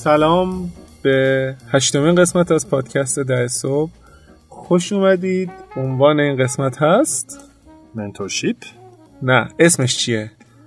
سلام به 8مین قسمت از پادکست 10 صبح. خوش اومدید. عنوان این قسمت هست منتورشیپ. نه، اسمش چیه؟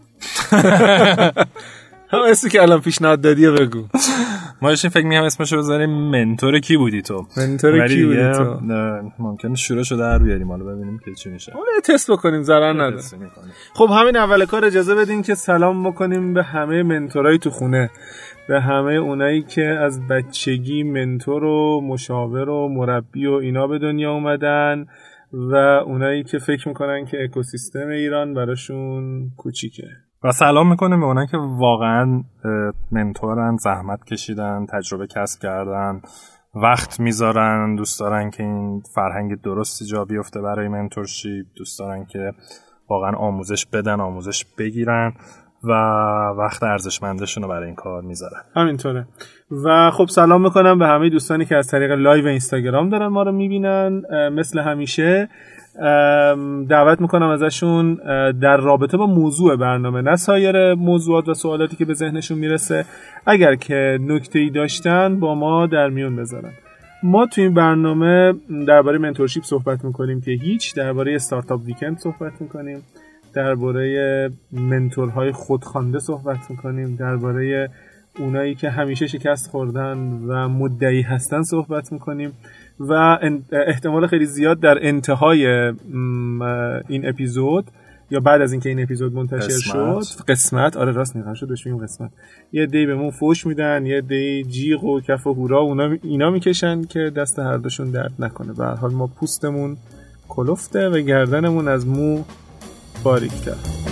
هم اسمی که الان پیشنهاد دادی بگو. ما داشتیم فکر می‌کنم اسمشو بذاریم منتور کی بودی تو. منتور کی بودی تو؟ ممکنه شروعشو در بیاریم، حالا ببینیم که چی میشه. اون تست بکنیم، ضرر نداره. خب همین اول کار اجازه بدین که سلام بکنیم به همه منتورای تو خونه، به همه اونایی که از بچگی منتور و مشاور و مربی و اینا به دنیا اومدن و اونایی که فکر میکنن که اکوسیستم ایران براشون کوچیکه. و سلام میکنیم به اونایی که واقعا منتورن، زحمت کشیدن، تجربه کسب کردن، وقت میذارن، دوست دارن که این فرهنگ درستی جا بیفته برای منتورشیپ، دوست دارن که واقعا آموزش بدن، آموزش بگیرن و وقت ارزشمندشون رو برای این کار میذارن. همینطوره. و خب سلام میکنم به همه دوستانی که از طریق لایو اینستاگرام دارن ما رو میبینن. مثل همیشه دعوت میکنم ازشون در رابطه با موضوع برنامه، نه سایر موضوعات و سوالاتی که به ذهنشون میرسه، اگر که نکته‌ای داشتن با ما در میون بذارن. ما تو این برنامه درباره منتورشیپ صحبت میکنیم که درباره استارتاپ ویکند صحبت میکنیم، درباره منتورهای خودخوانده صحبت میکنیم، درباره اونایی که همیشه شکست خوردن و مدعی هستن صحبت میکنیم و احتمال خیلی زیاد در انتهای این اپیزود یا بعد از اینکه این اپیزود منتشر شد قسمت آره راست میگم شد بهش میگم قسمت، یه دی بهمون فوش میدن، یه دی جیغ و کف و هورا اینا میکشن که دست هر دوشون درد نکنه. به هر حال ما پوستمون کلفته و گردنمون از مو باریک‌تر.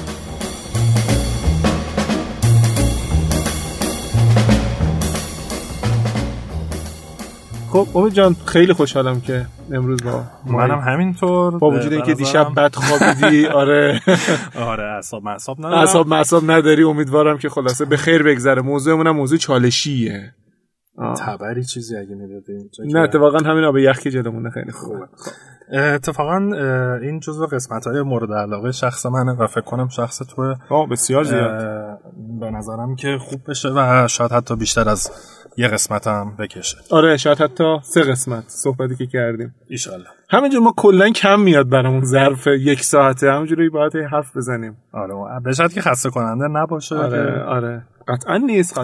خب امید جان، خیلی خوشحالم که امروز با منم همینطور، با وجود اینکه دیشب بد خوابیدی. آره اعصاب نداری. امیدوارم که خلاصه به خیر بگذره. موضوعمون هم موضوع چالشیه. تبری چیزی اگه میدادیم. نه اتفاقا همین آب یخ که جلومونه خیلی خوبه. اتفاقا این جزو قسمت‌های مورد علاقه شخص منه و فکر کنم شخص توه. بسیار زیاد. به نظرم که خوب بشه و شاید حتی بیشتر از یه قسمت هم بکشه. آره شاید حتی 3 قسمت صحبتی که کردیم ان شاءالله. همینجور ما کلا کم میاد برامون ظرف 1 ساعته، همینجوری باید حرف بزنیم. آره به شرط که خسته کننده نباشه. آره قطعا نیست.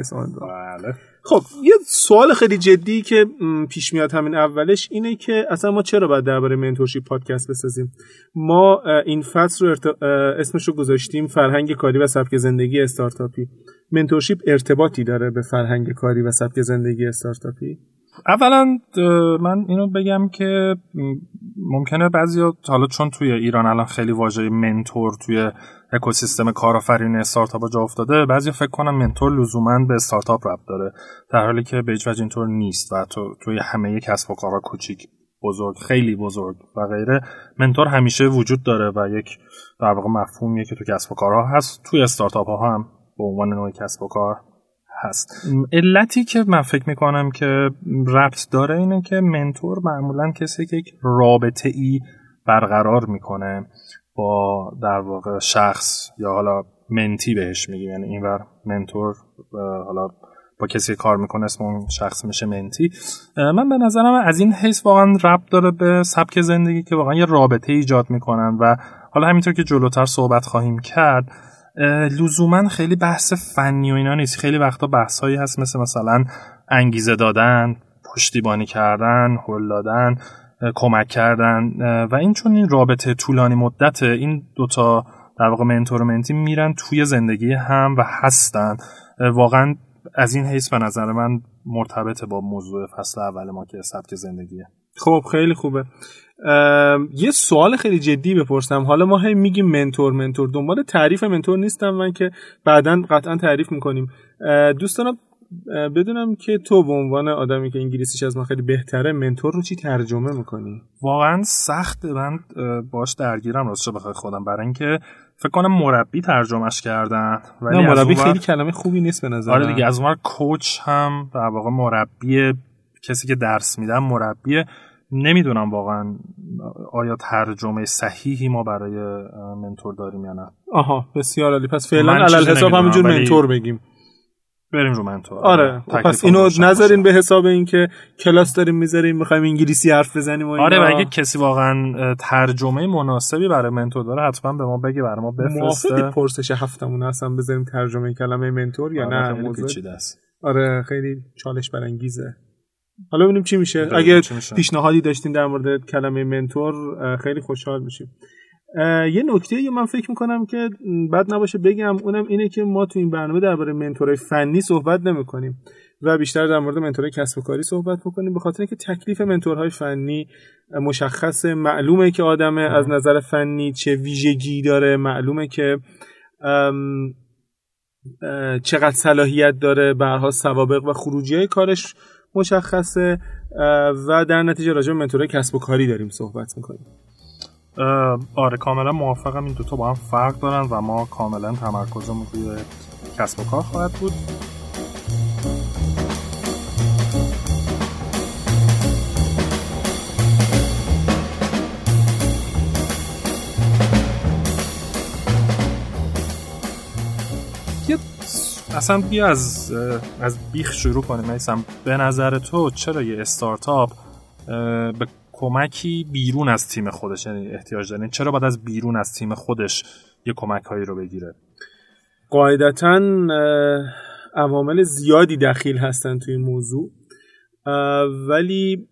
بله. خب یه سوال خیلی جدی که پیش میاد همین اولش اینه که اصلا ما چرا باید درباره منتورشیپ پادکست بسازیم؟ ما این فصل رو اسمش رو گذاشتیم فرهنگ کاری و سبک زندگی استارتاپی. منتورشیپ ارتباطی داره به فرهنگ کاری و سبک زندگی استارتاپی؟ اولا من اینو بگم که ممکنه بعضیا، حالا چون توی ایران الان خیلی واژه منتور توی اکوسیستم کارآفرینی استارتاپ جا افتاده، بعضیا فکر کنن منتور لزوما به استارتاپ ربط داره، در حالی که به هیچ وجه اینطور نیست و توی همه کسب و کارها کوچیک، بزرگ، خیلی بزرگ و غیره، منتور همیشه وجود داره و یک در واقع مفهومیه که تو کسب و کارها هست، توی استارتاپ ها هم به عنوان نوع کسب و کار هست. علتی که من فکر میکنم که ربط داره اینه که منتور معمولا کسی که یک رابطه ای برقرار میکنه با در واقع شخص یا حالا منتی بهش میگیم، یعنی اینور منتور حالا با کسی کار میکنه اسم اون شخص میشه منتی. من به نظرم از این حیث واقعا ربط داره به سبک زندگی که واقعا یه رابطه ایجاد میکنن و حالا همینطور که جلوتر صحبت خواهیم کرد لزوما خیلی بحث فنی و اینا نیست. خیلی وقتا بحثایی هست مثلا انگیزه دادن، پشتیبانی کردن، هل دادن، کمک کردن و این چون این رابطه طولانی مدته، این دوتا در واقع منتور و منتی میرن توی زندگی هم و هستن. واقعا از این حیث به نظر من مرتبطه با موضوع فصل اول ما که سبک زندگیه. خب خیلی خوبه. یه سوال خیلی جدی بپرسم. حالا ما هی میگیم منتور، دنبال تعریف منتور نیستم من که بعداً قطعاً تعریف میکنیم. دوست دارم بدونم که تو به عنوان آدمی که انگلیسیش از من خیلی بهتره، منتور رو چی ترجمه میکنی؟ واقعاً سخت، من باش درگیرم راستش بخوای خودم، برای اینکه فکر کنم مربی ترجمهش کردن، ولی نه مربی خیلی کلمه خوبی نیست به نظر من. آره دیگه، از اونور کوچ هم در واقع مربی، کسی که درس میدن مربیه. نمیدونم واقعا آیا ترجمه صحیحی ما برای منتور داریم یا نه. آها بسیار عالی. پس فعلا علل حساب همینجور منتور بگیم. بریم رو منتور. آره پس اینو نذارین به حساب این که کلاس داریم میذاریم میخوایم انگلیسی حرف بزنیم و اینا. آره و اگه کسی واقعا ترجمه مناسبی برای منتور داره حتما به ما بگه، برای ما بفرسته. موافقی پرسش هفتمون اصلا بذاریم ترجمه کلمه منتور یا نه؟ موضوع چی دست؟ آره خیلی چالش برانگیزه. حالا ببینیم چی میشه. اگه پیشنهادی داشتین در مورد کلمه منتور خیلی خوشحال میشیم. یه نکته من فکر میکنم که بد نباشه بگم، اونم اینه که ما تو این برنامه درباره منتورای فنی صحبت نمیکنیم و بیشتر در مورد منتورای کسب و کاری صحبت میکنیم، به خاطر اینکه تکلیف منتورهای فنی مشخصه، معلومه که آدمه از نظر فنی چه ویژگی داره، معلومه که چقدر صلاحیت داره، به هر حال سوابق و خروجی‌های کارش مشخصه و در نتیجه راجع به منتورای کسب و کاری داریم صحبت میکنیم. آره کاملا موافقم، این دوتا با هم فرق دارن و ما کاملا تمرکزمون روی کسب و کار خواهد بود. اصلا بیا از بیخ شروع کنیم. مثلا به نظر تو چرا یه استارتاپ به کمکی بیرون از تیم خودش یعنی احتیاج داره؟ چرا باید از بیرون از تیم خودش یه کمک‌هایی رو بگیره؟ قاعدتاً عوامل زیادی دخیل هستن توی این موضوع، ولی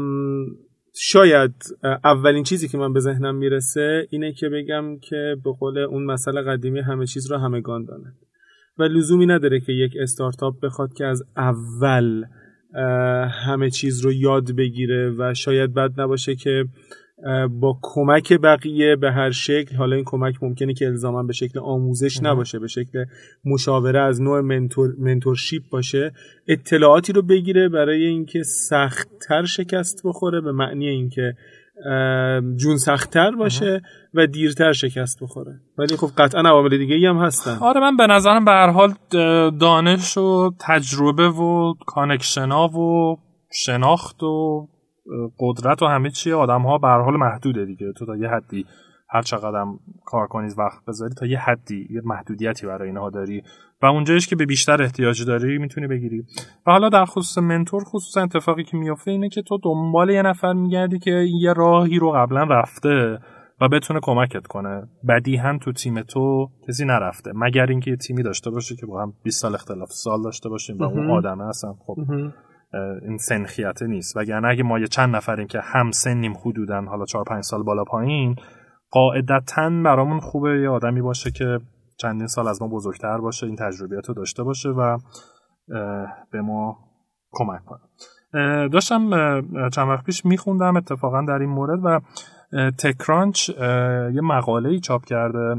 شاید اولین چیزی که من به ذهنم میرسه اینه که بگم که به قول اون مثل قدیمی همه چیز رو همگان دانند و لزومی نداره که یک استارتاپ بخواد که از اول همه چیز رو یاد بگیره و شاید بد نباشه که با کمک بقیه به هر شکل، حالا این کمک ممکنه که الزاما به شکل آموزش نباشه، به شکل مشاوره از نوع منتورشیپ باشه، اطلاعاتی رو بگیره برای اینکه سخت‌تر شکست بخوره، به معنی اینکه جون سخت‌تر باشه و دیرتر شکست بخوره. ولی خب قطعا عوامل دیگه‌ای هم هستن. آره من به نظرم به هر حال دانش و تجربه و کانکشن‌ها و شناخت و قدرت و همه چی آدم‌ها به هر حال محدوده دیگه. تو تا یه حدی هر چقدر هم کار کنی وقت بذاری تا یه حدی یه محدودیتی برای اینها داری و اونجایش که به بیشتر احتیاج داری میتونی بگیری. و حالا در خصوص منتور خصوصا اتفاقی که میفته اینه که تو دنبال یه نفر میگردی که یه راهی رو قبلا رفته و بتونه کمکت کنه. بدیهاً تو تیم تو کسی نرفته مگر اینکه یه تیمی داشته باشه که با هم 20 سال اختلاف سال داشته باشیم و اون آدمه اصلا خب این سنخیت نیست. وگرنه اگه ما یه چند نفریم که هم سنیم حدوداً حالا 4-5 سال بالا پایین، قاعدتاً برامون خوبه یه آدمی باشه که چندین سال از ما بزرگتر باشه، این تجربیات رو داشته باشه و به ما کمک کنه. داشتم چند وقت پیش میخوندم اتفاقاً در این مورد و تکرانچ یه مقاله‌ای چاپ کرده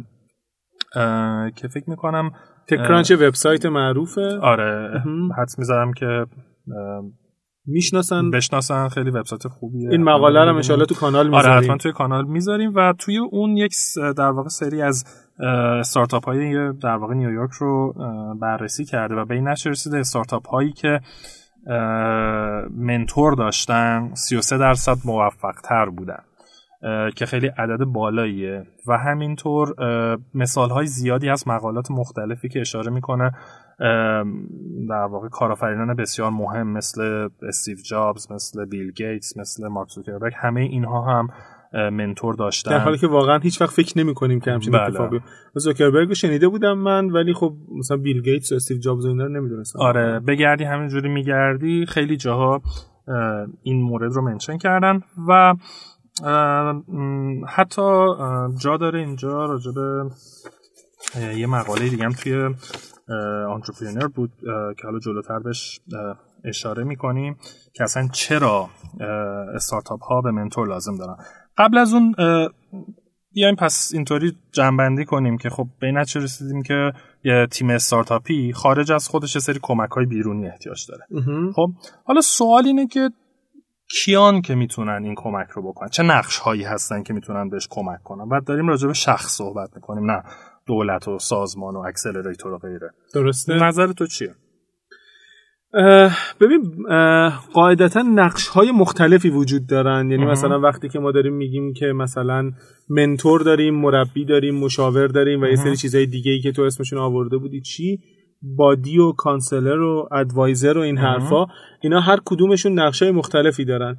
که فکر میکنم تکرانچ وبسایت معروفه. آره حدس میذارم که بشناسن، خیلی وبسایت خوبیه. این مقاله رو ان شاءالله تو کانال میذاریم. آره حتما توی کانال میذاریم و توی اون یک در واقع سری از استارتاپ های در واقع نیویورک رو بررسی کرده و به این نتیجه رسیده استارتاپ هایی که منتور داشتن 33% موفق تر بودن که خیلی عدد بالاییه و همینطور مثال های زیادی از مقالات مختلفی که اشاره میکنه در واقع کارآفرینان بسیار مهم مثل استیو جابز، مثل بیل گیتس، مثل مارک زوکربرگ، همه اینها هم منتور داشتن، در حالی که واقعا هیچ وقت فکر نمی‌کنیم که همچین اتفاقی. زوکربرگ رو شنیده بودم من، ولی خب مثلا بیل گیتس و استیو جابز و اینا رو نمی‌دونستم. آره بگردی همینجوری میگردی خیلی جاها این مورد رو منشن کردن و حتی جا داره اینجا راجع به یه مقاله دیگه هم توی انترپرنور بود که حالا جلوتر بهش اشاره میکنیم که اصلا چرا استارتاپ ها به منتور لازم دارن. قبل از اون بیایم پس اینطوری جمع‌بندی کنیم که خب به این نتیجه رسیدیم که یه تیم استارتاپی خارج از خودش یه سری کمک‌های بیرونی احتیاج داره. خب حالا سوال اینه که کیان که میتونن این کمک رو بکنن، چه نقش هایی هستن که میتونن بهش کمک کنن؟ بعد داریم راجع به شخص صحبت میکنیم، نه دولت و سازمان و اکسلراتور و غیره. درسته؟ نظر تو چیه؟ ببین قاعدتا نقش های مختلفی وجود دارن. یعنی مثلا وقتی که ما داریم میگیم که مثلا منتور داریم، مربی داریم، مشاور داریم و یه سری چیزای دیگه‌ای که تو اسمشون آورده بودی، چی بادی و کانسلر و ادوایزر و این حرفا، اینا هر کدومشون نقشای مختلفی دارن.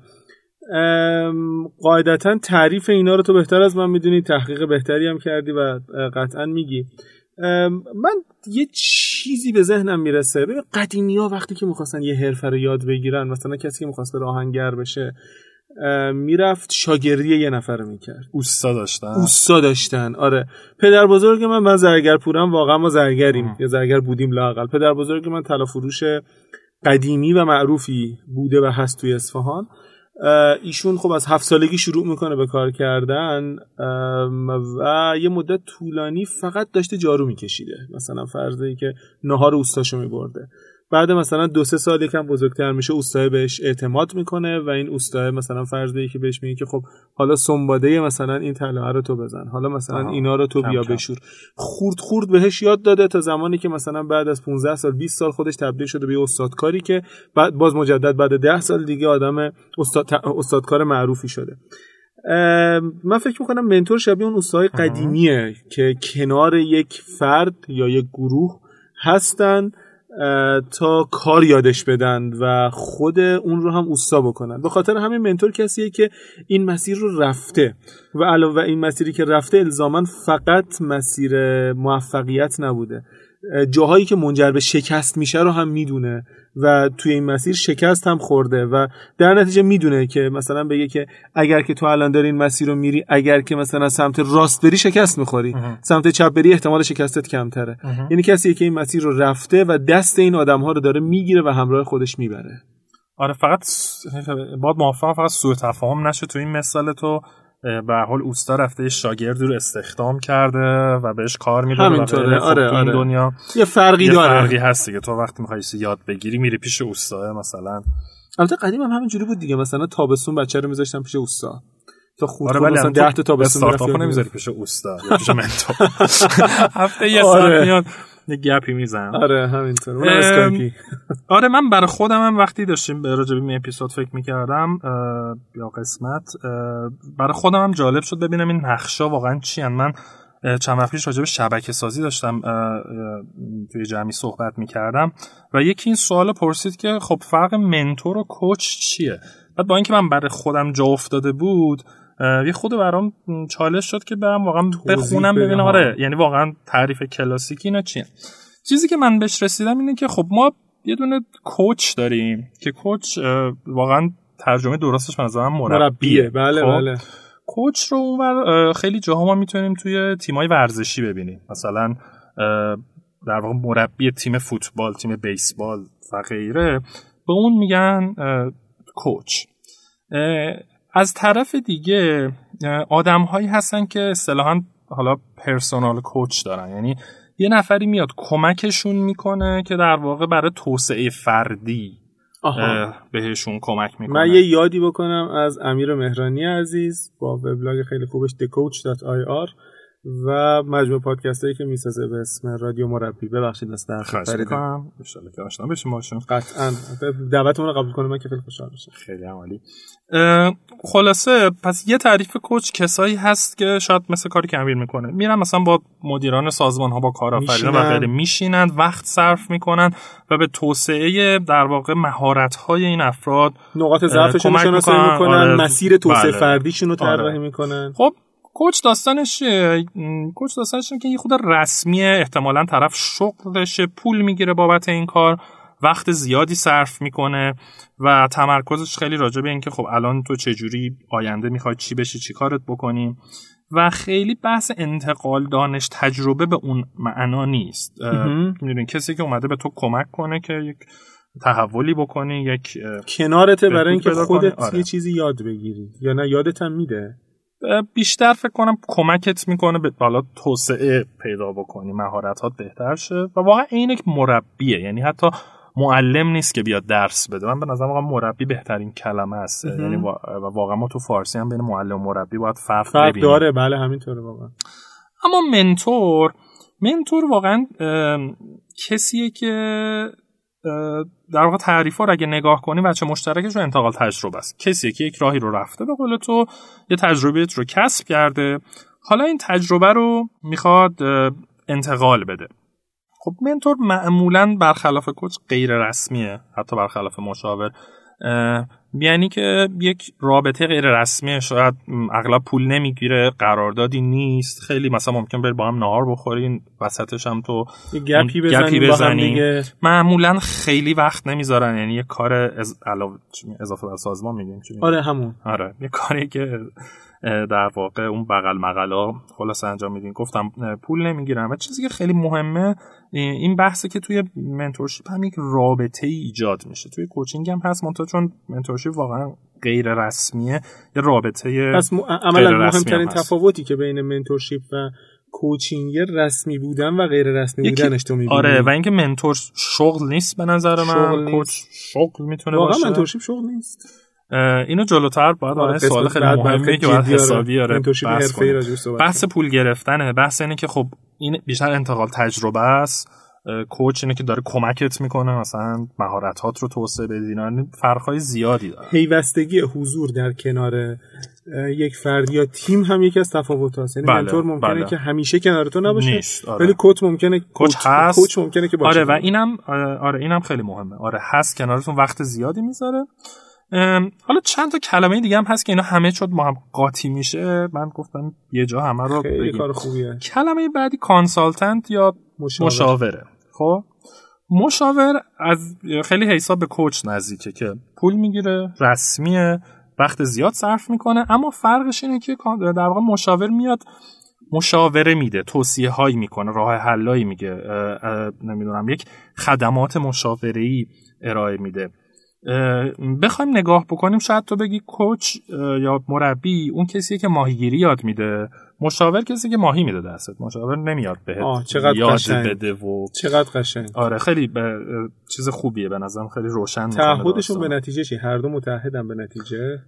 قاعدتا تعریف اینا رو تو بهتر از من میدونی، تحقیق بهتری هم کردی و قطعا میگی. من یه چیزی به ذهنم میرسه، ببین قدیمی‌ها وقتی که می‌خواستن یه حرفه رو یاد بگیرن، مثلا کسی که می‌خواست بره آهنگر بشه میرفت شاگردی یه نفر میکرد، اوستا داشتن. آره، پدر بزرگ من زرگرپورم، واقعا ما زرگریم یا زرگر بودیم لااقل. پدر بزرگ من طلا فروش قدیمی و معروفی بوده و هست توی اصفهان. ایشون خب از 7 سالگی شروع میکنه به کار کردن و یه مدت طولانی فقط داشته جارو میکشیده، مثلا فرضی که نهار اوستاشو میبرده. بعد مثلا 2-3 سال یکم بزرگتر میشه، اوستای بهش اعتماد میکنه و این اوستای مثلا فرضی که بهش میگه که خب حالا سنباده مثلا این طلا رو تو بزن، حالا مثلا اینا رو تو بیا بشور. خورد بهش یاد داده تا زمانی که مثلا بعد از 15 سال 20 سال خودش تبدیل شده به یه استادکاری که بعد باز مجدد بعد 10 سال دیگه آدم استادکار معروفی شده. من فکر میکنم منتور شبیه اون اوستای قدیمیه که کنار یک فرد یا یک گروه هستن تا کار یادش بدن و خود اون رو هم اوستا بکنن. به خاطر همین منتور کسیه که این مسیر رو رفته و علاوه این مسیری که رفته الزاماً فقط مسیر موفقیت نبوده، جاهایی که منجر به شکست میشه رو هم میدونه و توی این مسیر شکست هم خورده و در نتیجه میدونه که مثلا بگه که اگر که تو الان داری این مسیر رو میری، اگر که مثلا سمت راست بری شکست میخوری، سمت چپ بری احتمال شکستت کمتره. یعنی کسیه که این مسیر رو رفته و دست این آدم‌ها رو داره میگیره و همراه خودش میبره. آره، فقط باید موافقم فقط سوء تفاهم نشه تو این مثال. تو به حال اوستا رفته شاگردی رو استخدام کرده و بهش کار میده و همینطوره. آره. دنیا یه فرقی داره، فرقی هست دیگه. تو وقتی میخوای یاد بگیری میری پیش اوستا مثلا. البته قدیم هم همینجوری بود دیگه، مثلا تابستون بچه رو میذاشتن پیش اوستا تا خود مثلا 10 تا تابستون استارتاپ نمیذاری پیش اوستا یا پیش منتور. هفته یه ساعت میاد یه گپی میزنم. آره همینطور. اون اسکایپی. آره، من برای خودم هم وقتی داشتیم به راجع به این اپیزود فکر می‌کردم یا قسمت، برای خودم هم جالب شد ببینم این نقشا واقعا چی ان. من چند وقت پیش راجع به شبکه سازی داشتم توی جمعی صحبت می‌کردم و یکی این سوال پرسید که خب فرق منتور و کوچ چیه؟ بعد با اینکه من برای خودم جا افتاده بود، یه خود برام چالش شد که برام واقعا بخونم ببینم. آره، یعنی واقعا تعریف کلاسیکی اینا چیه. چیزی که من بهش رسیدم اینه که خب ما یه دونه کوچ داریم که کوچ واقعا ترجمه درستش به نظرم مربیه. بله خب؟ بله. کوچ رو اونور خیلی جاها ما میتونیم توی تیمای ورزشی ببینیم، مثلا در واقع مربی تیم فوتبال، تیم بیسبال و غیره، به اون میگن کوچ. از طرف دیگه آدم هایی هستن که اصطلاحاً حالا پرسونال کوچ دارن، یعنی یه نفری میاد کمکشون میکنه که در واقع برای توسعه فردی بهشون کمک میکنه. من یه یادی بکنم از امیر مهرانی عزیز با وبلاگ خیلی خوبش thecoach.ir و مجموعه پادکستایی که میسازه به اسم رادیو مربی. ببخشید مثلا خواهش می‌کنم، ان شاءالله که آشنا بشیم باشون. قطعاً دعوتمون رو قبول کنید، من که خیلی خوشحال میشم. خیلی عالی. خلاصه پس یه تعریف کوچ کسایی هست که شاید مثل کاری که امیر میکنه میرن مثلا با مدیران سازمان ها، با کارآفرینان و غیره میشینن، وقت صرف میکنن و به توسعه در واقع مهارت های این افراد، نقاط ضعفشون رو شناسایی میکنن، آره. مسیر توسعه فردیشون رو طراحی میکنن. خب کوچ داستانش که یه خود رسمیه، احتمالاً طرف شغلشه، پول میگیره بابت این کار، وقت زیادی صرف میکنه و تمرکزش خیلی راجع به این که خب الان تو چجوری آینده میخوای چی بشی، چی کارت بکنیم و خیلی بحث انتقال دانش تجربه به اون معنا نیست. میدونین کسی که اومده به تو کمک کنه که یک تحولی بکنی، یک کنارته برای اینکه خودت یه چیزی یاد بگیری یا نه یادت هم میده. بیشتر فکر کنم کمکت میکنه به بالا توسعه پیدا بکنی، مهارتات بهتر شه و واقعا این یک مربیه، یعنی حتی معلم نیست که بیاد درس بده. من به نظرم واقعا مربی بهترین کلمه است. یعنی واقعا ما تو فارسی هم بین معلم و مربی باید فرق ببینیم. داره، بله همینطوره واقعا. اما منتور واقعا کسیه که در واقع تعریفا رو اگه نگاه کنیم بچه مشترکش رو انتقال تجربه است. کسیه که یک راهی رو رفته، به قول تو یه تجربیت رو کسب کرده، حالا این تجربه رو میخواد انتقال بده. خب منتور معمولاً برخلاف کوچ غیر رسمیه، حتی برخلاف مشاور. یعنی که یک رابطه غیر رسمیه، شاید اغلب پول نمیگیره، قراردادی نیست، خیلی مثلا ممکن بری با هم نهار بخورین، وسطش هم تو گپی بزنین. معمولا خیلی وقت نمیذارن، یعنی یه کار اضافه بر سازمان میگیم. آره همون. آره یه کاری که در واقع اون بغل مغلا خلاص انجام میدین. گفتم پول نمیگیرن. و چیزی که خیلی مهمه این بحثه که توی منتورشیپ هم یک رابطه ای ایجاد میشه. توی کوچینگ هم هست، منتها چون منتورشیپ واقعا غیر رسمیه، یه رابطه پس عملا مهمترین تفاوتی که بین منتورشیپ و کوچینگ رسمی بودن و غیر رسمی بودنش تو میبینی. آره و اینکه منتور شغل نیست به نظر من، کوچ شغل میتونه باشه. واقعا منتورشیپ شغل نیست. اینو جلوتر باید سوال خیلی مهمه که باید حسابی بحث پول گرفتنه. بحث اینه که خب این بیشتر انتقال تجربه است. کوچ اینه که داره کمکت میکنه مثلا مهارتات رو توسعه بدی. اینا فرقای زیادی داره. پیوستگی حضور در کنار یک فرد یا تیم هم یکی از تفاوت‌هاست. یعنی منتور ممکنه که همیشه کنار تو نباشه، ولی کوچ ممکنه کوچ ممکنه که باشه. آره و اینم خیلی مهمه. آره هست کنارتون، وقت زیادی میذاره. حالا چند تا کلمه دیگه هم هست که اینا همه شد ما هم قاطی میشه. من گفتم یه جا همه رو خیلی کار خوبیه. کلمه بعدی کانسالتنت یا مشاوره. خب مشاور از خیلی حساب به کوچ نزدیکه که پول میگیره، رسمیه، وقت زیاد صرف میکنه، اما فرقش اینه که در واقع مشاور میاد مشاوره میده، توصیه هایی میکنه، راه حلایی میگه، نمیدونم یک خدمات مشاوره‌ای ارائه میده. بخوایم نگاه بکنیم شاید تو بگی کوچ یا مربی اون کسیه که ماهیگیری یاد میده، مشاور کسی که ماهی میده دستت، مشاور نمیاد بهت یاد بده. و چقدر قشنگ. آره خیلی چیز خوبیه به نظرم، خیلی روشن. تعهدشون به نتیجه چی؟ هر دو متحدن به نتیجه؟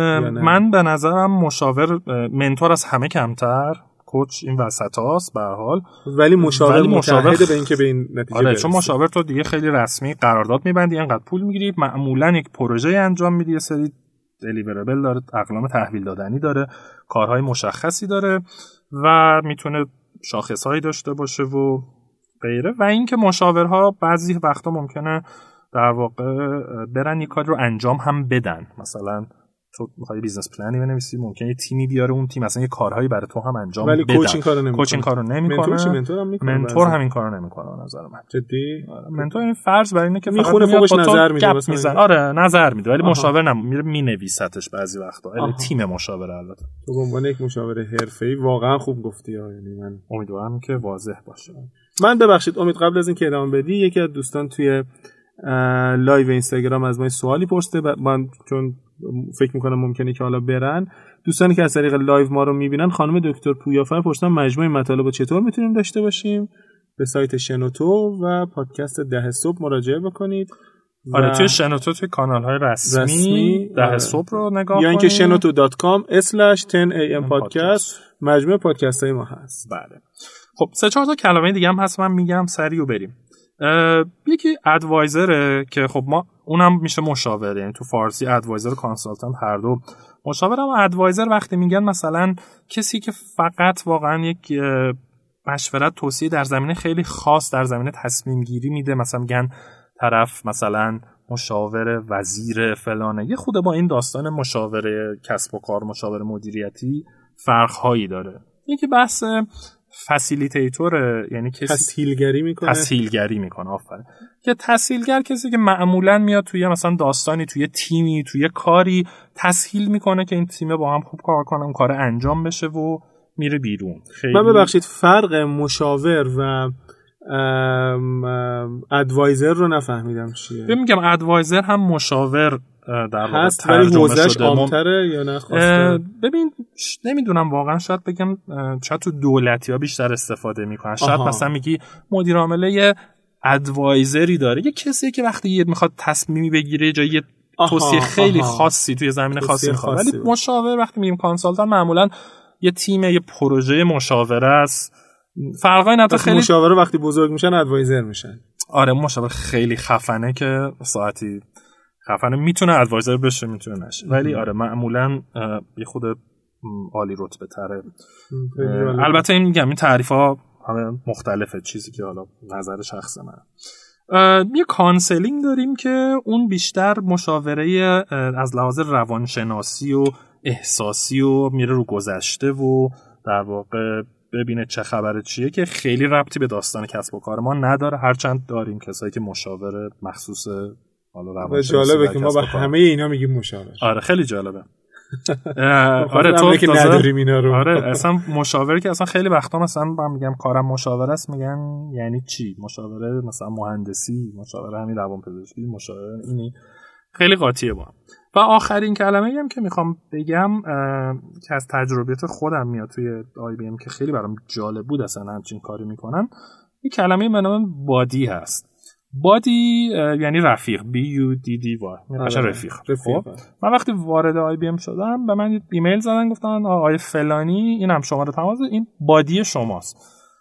من به نظرم مشاور منتور از همه کمتر، کوچ این وسطاست به هر حال، ولی مشاور متحده به اینکه به این نتیجه برسه. چون مشاور تو دیگه خیلی رسمی قرارداد میبندی، انقدر پول میگیری، معمولا یک پروژه انجام میدی، یه سری دلیوربل داره، اقلام تحویل دادنی داره، کارهای مشخصی داره و میتونه شاخصهایی داشته باشه و غیره. و اینکه مشاورها بعضی وقتا ممکنه در واقع برن یک کار رو انجام هم بدن. مثلا تو می‌خوای بیزنس پلنی بنویسی، ممکنه یه تیمی بیاره، اون تیم مثلا یه کارهایی برای تو هم انجام بده، ولی کوچ این کارو نمی‌کنه. کوچ این کارو نمی‌کنه. منتور همین کارو نمی‌کنه به نظر من. جدی؟ منتور این فرض بر اینه که میخونه فوقش نظر میده مثلا. آره نظر میده، ولی مشاور میره مینویساتش بعضی وقتا. ولی تیم مشاور البته. تو به عنوان یک مشاور حرفه‌ای واقعا خوب گفتی. یعنی من امیدوارم که واضح باشه. من ببخشید امید، قبل از اینکه ادامه بدی، یکی از دوستان توی لایو اینستاگرام از ما سوالی پرسیده. من چون فکر میکنم ممکنه که حالا برن دوستانی که از طریق لایو ما رو میبینن، خانم دکتر پویافر پرسیدن مجموعه مطالب رو چطور میتونیم داشته باشیم. به سایت شنوتو و پادکست 10 صبح مراجعه بکنید. آره توی شنوتو توی کانال های رسمی 10 صبح رو نگاه کنید، یا اینکه shenoto.com/10am podcast مجموعه پادکست های ما هست. بله خب 3-4 تا کلمه دیگه هم هست من میگم سریع بریم. یکی ادوایزره که خب ما اونم میشه مشاور، یعنی تو فارسی ادوایزر و کانسالتنت هر دو مشاور. اما ادوایزر وقتی میگن مثلا کسی که فقط واقعا یک مشورت توصیه در زمینه خیلی خاص، در زمینه تصمیم گیری میده، مثلا میگن طرف مثلا مشاور وزیر فلانه، یه خود با این داستان مشاور کسب و کار، مشاور مدیریتی فرق‌هایی داره. یکی بحث فسیلیتیتور، یعنی کسی تسهیلگری میکنه. آفرین. که تسهیلگر کسی که معمولا میاد توی مثلا داستانی، توی تیمی، توی کاری تسهیل میکنه که این تیم با هم خوب کار کنه، اون کار انجام بشه و میره بیرون. من ببخشید فرق مشاور و ادوایزر رو نفهمیدم چیه. میگم ادوایزر هم مشاور در واقع هست، ولی حوزه‌اش عام‌تره یا نه خواسته؟ ببین نمیدونم واقعا، شاید بگم شاید تو دولتی‌ها بیشتر استفاده میکنن. شاید مثلا میگی مدیر عامل ادوایزری داره، یه کسی که وقتی میخواد تصمیمی بگیره جای یه توصیه خیلی خاصی توی زمینه خاصی میخواد. ولی مشاور وقتی میگیم کانسالتنت معمولا یه تیم، یه پروژه مشاوره است. فرقای نداره. خیلی مشاوره وقتی بزرگ میشن ادوایزر میشن. آره مشاور خیلی خفنه که ساعتی خفنه، میتونه ادوایزر بشه میتونه نشه، ولی آره معمولا یه خود عالی رتبه تره. البته این میگم این تعریف ها همه مختلفه، چیزی که حالا نظر شخص من. یه کانسلینگ داریم که اون بیشتر مشاوره از لحاظ روانشناسی و احساسی و میره رو گذشته و در واقع ببینه چه خبره چیه، که خیلی ربطی به داستان کسب و کار ما نداره، هرچند داریم کسایی که مشاوره مخصوص حالا روانشناسی. جالبه که ما با همه اینا میگیم مشاور. آره خیلی جالبه. آره تو که نداریم اینا رو. آره اصلا مشاوره که اصلا خیلی وقتا مثلا من میگم کارم مشاوره است، میگن یعنی چی؟ مشاوره مثلا مهندسی، مشاوره همین روانپزشکی، مشاوره اینی خیلی قاطیه با هم. و آخرین کلمه‌ای هم که میخوام بگم که از تجربیات خودم میاد توی IBM که خیلی برام جالب بود اصلا همچین کاری میکنن، یه کلمه به نام بادی هست. بادی یعنی رفیق، BUDDY، میشه رفیق. خب من وقتی وارد IBM شدم به من ایمیل زدن گفتن آقای فلانی اینم شماره تماس، این بادی شماست.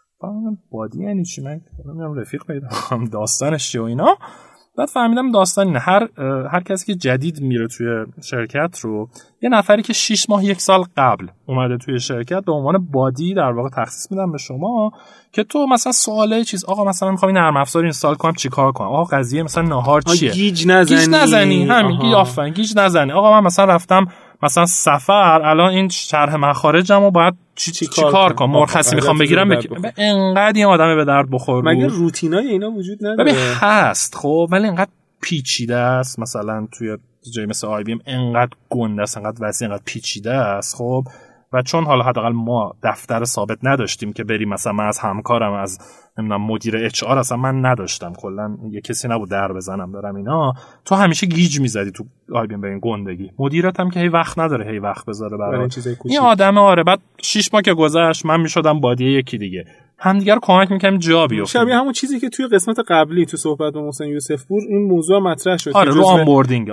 من بادی یعنی چی؟ من رفیق پیدا کنم داستانش چیه و اینا. بعد فهمیدم داستان اینه هر کسی که جدید میره توی شرکت رو، یه نفری که 6 ماه 1 سال قبل اومده توی شرکت به عنوان بادی در واقع تخصیص میدم به شما که تو مثلا سواله چیز، آقا مثلا میخوام این نرم افزار اینستال کنم چیکار کنم، آقا قضیه مثلا نهار چیه، گیج نزنی همین آفرین گیج نزنی، آقا من مثلا رفتم مثلا سفر الان این شرح مخارجمو باید چیکار کنم، مرخصی میخوام بگیرم انقدر این آدمه به درد بخور. مگه روتینای اینا وجود نداره؟ هست خب، ولی انقدر پیچیده است، مثلا توی جای مثل IBM انقدر گنده است، انقدر وسیع، انقدر پیچیده است. خب و چون حالا حداقل ما دفتر ثابت نداشتیم که بریم مثلا من از همکارم از نمیدونم مدیر HR اصلا من نداشتم، کلا یه کسی نبود در بزنم دارم اینا، تو همیشه گیج میزدی تو IBM به این گندگی. مدیرت هم که هی وقت نداره هی وقت بذاره برای این چیزای کوچیک. این آدمه آره. بعد 6 ماه که گذشت من میشدم بادی یکی دیگه، همدیگه رو کمک می‌کنیم جا بیافتیم. شبیه همون چیزی که توی قسمت قبلی تو صحبت با محسن یوسف پور این موضوع مطرح شد. آره رو آنبوردینگ.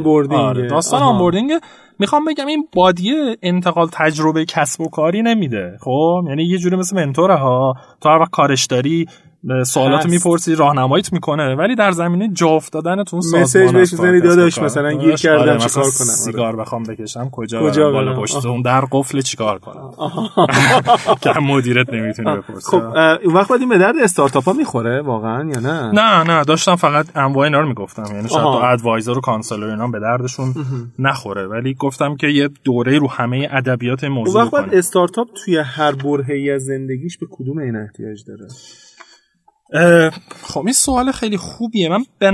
آره داستان آنبوردینگ. میخوام بگم این بادیه انتقال تجربه کسب و کاری نمیده. خب یعنی یه جوری مثل منتوره ها، تو هر وقت کارش داری سوالاتو میپرسی راهنماییت میکنه، ولی در زمینه جا افتادن تو سازمان مسیج بهش میزنی داداش مثلا گیر کردم چیکار کنم، سیگار بخوام بکشم کجا بالا پشت اون در قفل چیکار کنم که مدیرت نمیتونه بپرسه. خب اون وقت این به درد استارتاپا میخوره واقعا یا نه؟ نه داشتم فقط انواع اینا رو میگفتم، یعنی شاید تو ادوایزر و کانسلر اینا به دردشون نخوره، ولی گفتم که یه دوره رو همه ادبیات موضوع کنه. وقت استارتاپ توی هر برهه‌ای از زندگیش به کدوم این احتیاج داره؟ خب این سوال خیلی خوبیه. من به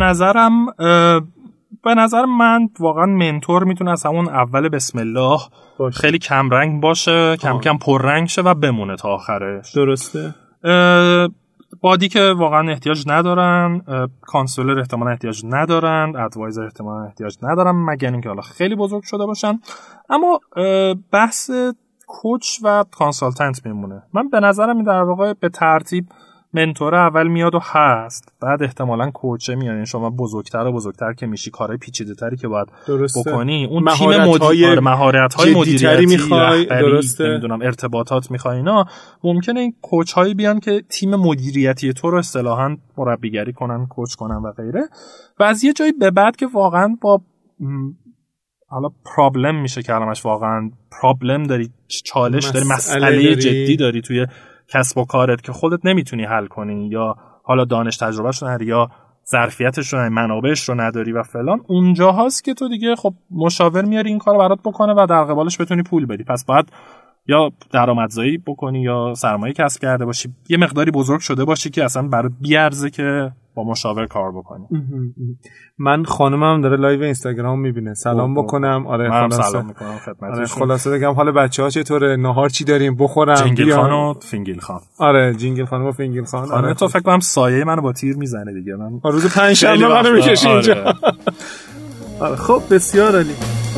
نظر من واقعا منتور میتونه از همون اول بسم الله خیلی کم رنگ باشه، کم کم پر رنگ شه و بمونه تا آخرش. درسته. بادی که واقعا احتیاج ندارن، کانسلر احتمالاً احتیاج ندارن، ادوایزر احتمالاً احتیاج ندارن مگر اینکه حالا خیلی بزرگ شده باشن. اما بحث کوچ و کانسالتنت میمونه. من به نظرم این در واقع به ترتیب منتور اول میاد و هست، بعد احتمالاً کوچه میاد. یعنی شما بزرگتر و بزرگتر که میشی، کارهای پیچیده‌تری که باید بکنی، اون تیم مهارت‌های مدیریتی میخوای، نمیدونم ارتباطات میخوای، اینا ممکنه این کوچ‌هایی بیان که تیم مدیریتی تو رو اصطلاحاً مربیگری کنن، کوچ کنن و غیره. و از یه جایی به بعد که واقعاً با حالا پرابلم میشه کلمش، واقعاً پرابلم داری، چالش داری، مسئله جدی داری توی کسب و کارت که خودت نمیتونی حل کنی، یا حالا دانش تجربهش رو نداری، یا ظرفیتش رو نداری، منابعش رو نداری و فلان، اونجا هست که تو دیگه خب مشاور میاری این کارو برات بکنه و در قبالش بتونی پول بدی. پس باید یا درآمدزایی بکنی یا سرمایه کسب کرده باشی، یه مقداری بزرگ شده باشی که اصلا برات بیارزه که با مشاور کار بکنی. من خانمم داره لایو اینستاگرام میبینه، سلام بکنم. آره منم سلام میکنم خدمتش. آره خلاصه بگم حال بچه‌ها چطوره، نهار چی داریم بخورم؟ جنگل خان و فینگل خان. آره جنگل خانم و فینگل خان. آره تو فکر کنم سایه منو با تیر میزنه دیگه. من روز پنجشنبه منو میکشی اینجا. آره خب بسیار عالی.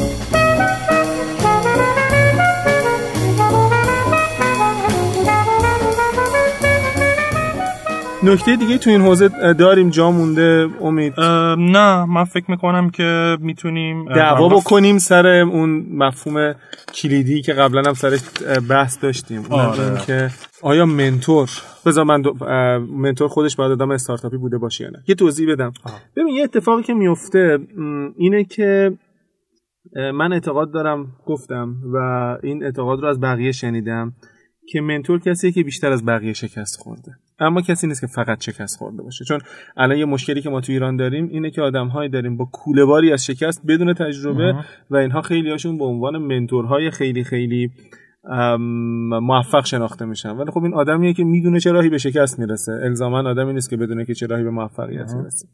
نکته دیگه تو این حوزه داریم جا مونده امید؟ نه من فکر میکنم که میتونیم دعوا بکنیم سر اون مفهوم کلیدی که قبلا هم سرش بحث داشتیم. اون که آیا منتور منتور خودش باید آدم استارتاپی بوده باشه یا نه؟ یه توضیح بدم. ببین یه اتفاقی که میفته اینه که من اعتقاد دارم، گفتم و این اعتقاد رو از بقیه شنیدم، که منتور کسیه که بیشتر از بقیه شکست خورده، اما کسی نیست که فقط شکست خورده باشه. چون الان یه مشکلی که ما تو ایران داریم اینه که آدم‌هایی داریم با کوله‌باری از شکست بدون تجربه و اینها خیلی‌هاشون به عنوان منتورهای خیلی خیلی موفق شناخته میشن، ولی خب این آدمیه که میدونه چه راهی به شکست میرسه، الزاما آدمی نیست که بدونه که چه راهی به موفقیت میرسه.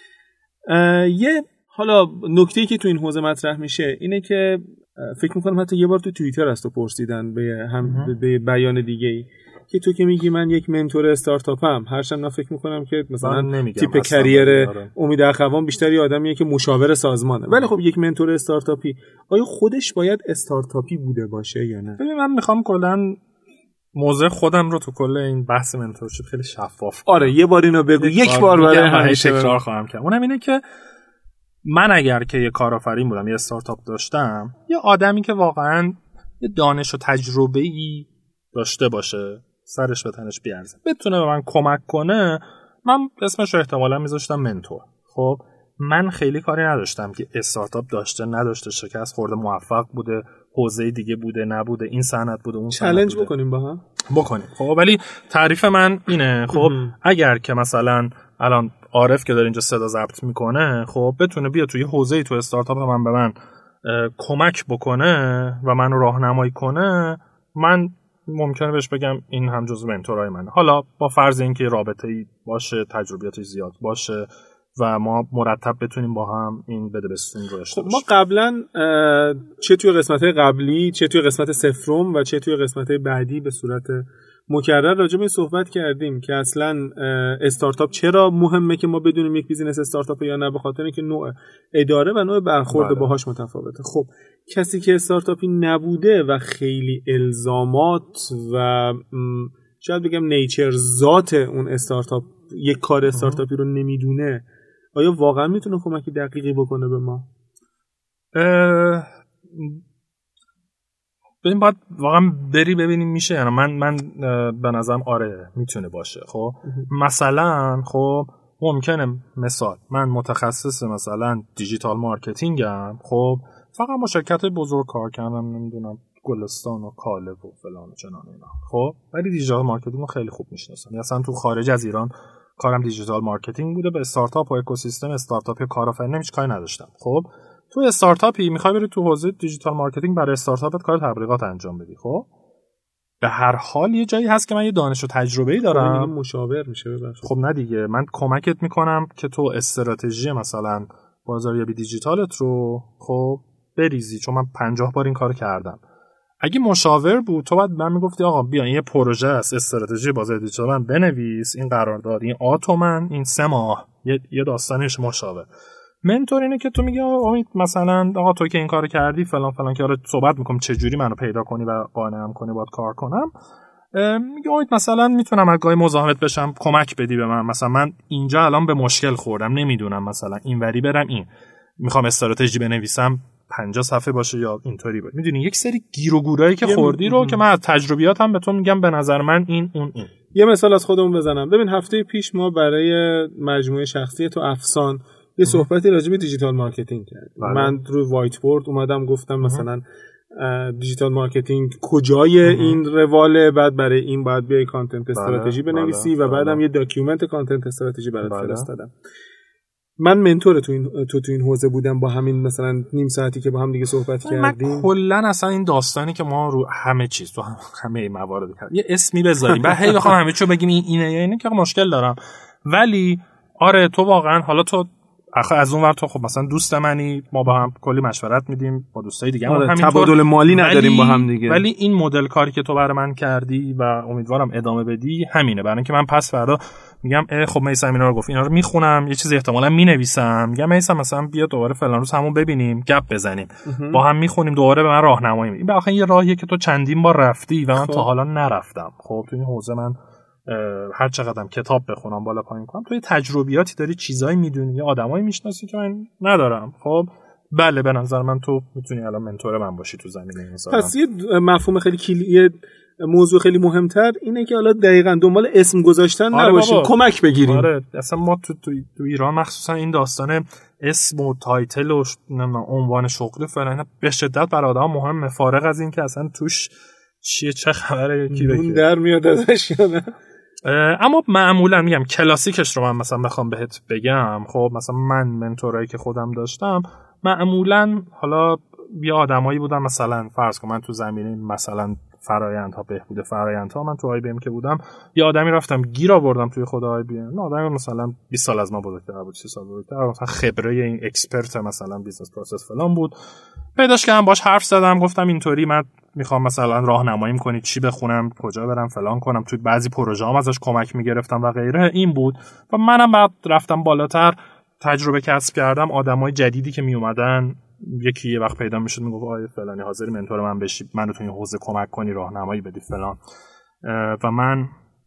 یه حالا نکته‌ای که تو این حوزه مطرح میشه اینه که فکر میکنم حتی یه بار تو توییتر از تو پرسیدن به بیان دیگه‌ای که تو که میگی من یک منتور استارتاپم، هرچند من فکر میکنم که مثلا تیپ کریر امید اخوان بیشتری آدمیه که مشاور سازمانه، ولی خب یک منتور استارتاپی آیا خودش باید استارتاپی بوده باشه یا نه؟ ببین من میخوام کلا موضوع خودم رو تو کل این بحث منتورشیپ خیلی شفاف کنم. آره یه بار اینو بگو، یک بار برای همیشه تکرار خواهم کرد. اونم اینه که من اگر که یه کارآفرین بودم، یه استارتاپ داشتم، یه آدمی که واقعا یه دانش و تجربه‌ای داشته باشه، سرش به تنش بیارزه، بتونه به من کمک کنه، من اسمش رو احتمالاً میذاشتم منتور. خب من خیلی کاری نداشتم که استارتاپ داشته نداشته، شکست خورده موفق بوده، حوزه دیگه بوده نبوده، این صنعت بوده اون صنعت چالش بکنیم با هم بکنیم. خب ولی تعریف من اینه، خب اگر که مثلا الان عارف که داره اینجا صدا ضبط میکنه خب بتونه بیا توی حوزه‌ای تو استارتاپ من به من کمک بکنه و منو راهنمایی کنه، من ممکنه بهش بگم این هم جزو منتورای منه. حالا با فرض اینکه رابطه‌ای باشه، تجربیاتی زیاد باشه و ما مرتب بتونیم با هم این بده بستون رو داشته باشیم. ما قبلا چه توی قسمت‌های قبلی، چه توی قسمت صفرم و چه توی قسمت‌های بعدی به صورت مکرر راجع به این صحبت کردیم که اصلا استارتاپ چرا مهمه که ما بدونیم یک بیزینس استارتاپ یا نه، به خاطر اینکه نوع اداره و نوع برخورد باهاش متفاوته. خب کسی که استارتاپی نبوده و خیلی الزامات و شاید بگم نیچر ذات اون استارتاپ، یک کار استارتاپی رو نمیدونه، آیا واقعا میتونه کمک دقیقی بکنه به ما؟ ببین باید واقعا بری ببینیم میشه. یعنی من به نظرم آره میتونه باشه. خب مثلا خب ممکنه مثال من متخصص مثلا دیجیتال مارکتینگم، خب فقط با شرکت بزرگ کار کردم، نمیدونم گلستان و کاله و فلان و چنان اینا، خب ولی دیجیتال مارکتینگ رو خیلی خوب میشناسم. مثلا تو خارج از ایران کارم دیجیتال مارکتینگ بوده، به استارتاپ و اکوسیستم استارتاپ یا کارآفرینی هیچ کاری نداشتم. خب تو استارتاپی میخوای بری تو حوزه دیجیتال مارکتینگ برای استارتاپت کار تبلیغات انجام بدی، خب به هر حال یه جایی هست که من یه دانش و تجربه‌ای دارم، مشاور میشه ببخش. خب نه دیگه، من کمکت میکنم که تو استراتژی مثلا بازاریابی دیجیتالت رو خب بریزی، چون من 50 بار این کارو کردم. اگه مشاور بود تو بعد من میگفتی آقا بیا این یه پروژه است، استراتژی بازار دیجیتال من بنویس، این قرارداد، این آتومن، این 3 ماه، یه داستانش مشاور. منتور اینه که تو میگی امید مثلا آقا تو که این کارو کردی فلان فلان، که آره صحبت میکنم چه جوری منو پیدا کنی و قانعم کنی باید کار کنم. میگه امید مثلا میتونم از گاهی مزاحمت بشم، کمک بدی به من، مثلا من اینجا الان به مشکل خوردم، نمیدونم مثلا اینوری برم، این میخوام استراتژی بنویسم 50 صفحه باشه یا اینطوری باشه. میدونی یک سری گیر و گورایی که خوردی رو که من از تجربیاتم به تو میگم، به نظر من این اون این. یه مثال از خودمون بزنم. ببین هفته پیش ما برای مجموعه شخصیت و افسان یه صحبتی راجع به دیجیتال مارکتینگ کردیم. من روی وایت بورد اومدم گفتم مثلا دیجیتال مارکتینگ کجای این رواله، بعد برای این باید بیای کانتنت استراتژی بنویسی و بعدم یه داکیومنت کانتنت استراتژی برات فرستادم. من منتور تو این حوزه بودم، با همین مثلا نیم ساعتی که با هم دیگه صحبت کردیم. من کلا اصلا این داستانی که ما رو همه چیز تو همه موارد کردیم یه اسمی بذاریم بعد هی بخوام همه چیو بگیم این اینه یا اینه که مشکل دارم. ولی آره تو واقعا حالا تو آخه از اون ور تو خب مثلا دوست منی، ما با هم کلی مشورت میدیم با دوستای دیگه هم همین تبادل مالی نداریم با هم دیگه. ولی این مدل کاری که تو برای من کردی و امیدوارم ادامه بدی همینه، برای اینکه من پس فردا میگم خب میثم اینا رو گفت، اینا رو میخونم، یه چیزی احتمالاً مینویسم، میگم میثم مثلا بیا دوباره فلان روز همون ببینیم گپ بزنیم، با هم میخونیم، دوباره به من راهنمایی میدی. این واقعا یه راهیه که تو چندین بار رفتی و من تا حالا نرفتم. خب تو این حوزه من هر چقدرم کتاب بخونم بالا پایین کنم، تو یه تجربیاتی داری، چیزایی میدونی، یه آدمایی میشناسی که من ندارم. خب بله به نظر من تو میتونی الان منتور من باشی تو زمینه این مثلا. پس یه مفهوم خیلی کلیه، موضوع خیلی مهمتر اینه که حالا دقیقاً دنبال اسم گذاشتن نباشیم، کمک بگیریم. آره اصلا ما تو ایران مخصوصا این داستان اسم و تایتل و عنوان شغلی فلان به شدت برای آدم مهمه، فارغ از این که اصلا توش چه خبره کی اون در میاد ازش یا نه؟ اما معمولا میگم کلاسیکش رو من مثلا بخوام بهت بگم، خب مثلا من منتورایی که خودم داشتم معمولا حالا یه آدمایی بودن، مثلا فرض کن من تو زمینه مثلا فرآیندها، بهبود فرآیندها، من تو آی بی ام که بودم یه آدمی رفتم گیر آوردم توی خود آی بی ام، آدمی مثلا 20 سال از ما بزرگتر بود، 30 سال بزرگتر، مثلا خبره این اکسپرت مثلا بیزنس پروسس فلان بود، پیداش کردم باش حرف زدم، گفتم اینطوری من میخوام مثلا راهنماییم کنی چی بخونم، کجا برم، فلان کنم، توی بعضی پروژه هم ازش کمک میگرفتم و غیره. این بود و منم بعد رفتم بالاتر، تجربه کسب کردم، آدمای جدیدی که می اومدن یکی یه وقت پیدا میشد میگفت آیه فلانی حاضری منتور من بشی، منو تو این حوزه کمک کنی، راهنمایی بدی فلان، و من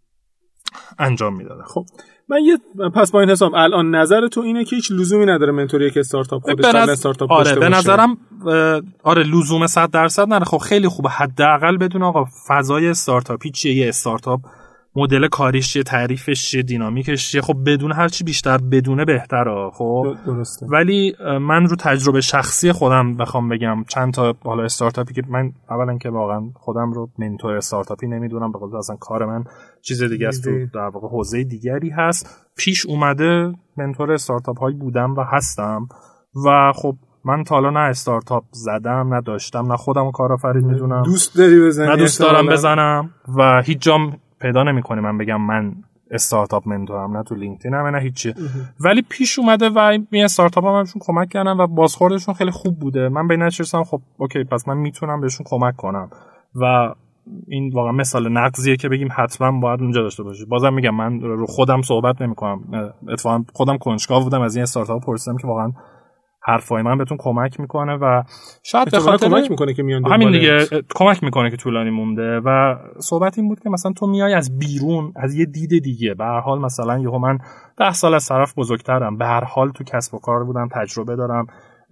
انجام میدادم. خب من پس با این حساب الان نظر تو اینه که هیچ لزومی نداره منتوری که استارتاپ خودش استارتاپ آره داشته به باشه. نظرم آره لزوم 100% نداره. خب خیلی خوبه حداقل بدون آقا فضای استارتاپی چیه، یه استارتاپ مدل کاریش چیه، تعریفش چیه، دینامیکش چیه، خب بدون هر چی بیشتر بدونه بهتره. خب درسته. ولی من رو تجربه شخصی خودم بخوام بگم چند تا حالا استارتاپی که من اولا که واقعا خودم رو منتور استارتاپی نمیدونم، به قول اصلا کار من چیز دیگه است، تو در واقع حوزه دیگری هست، پیش اومده منتور استارتاپ هایی بودم و هستم و خب من تا حالا نه استارتاپ زدم، نه داشتم، نه خودم کارآفرین میدونم، دوست داری بزنی، نه دوست دارم بزنم و هیچ جام پیدا نمی‌کنه من بگم من استارتاپ منتورم، نه تو لینکدینم نه هیچی. ولی پیش اومده و این استارتاپ‌ها بهشون کمک کردن و بازخوردشون خیلی خوب بوده. من به این نتیجه رسیدم خب اوکی پس من میتونم بهشون کمک کنم و این واقعا مثال نقضیه که بگیم حتما باید اونجا داشته باشی. بازم میگم من رو خودم صحبت نمی‌کنم، اتفاقا خودم کنجکاو بودم از این استارتاپ پرسیدم که واقعا حرفای من بهتون کمک میکنه و شاید به خاطر کمک میکنه که میان همین دیگه کمک میکنه که طولانی مونده. و صحبت این بود که مثلا تو میای از بیرون از یه دید دیگه، به هر حال مثلا یهو من 10 سال از طرف بزرگترم، به هر حال تو کسب و کار بودم، تجربه دارم،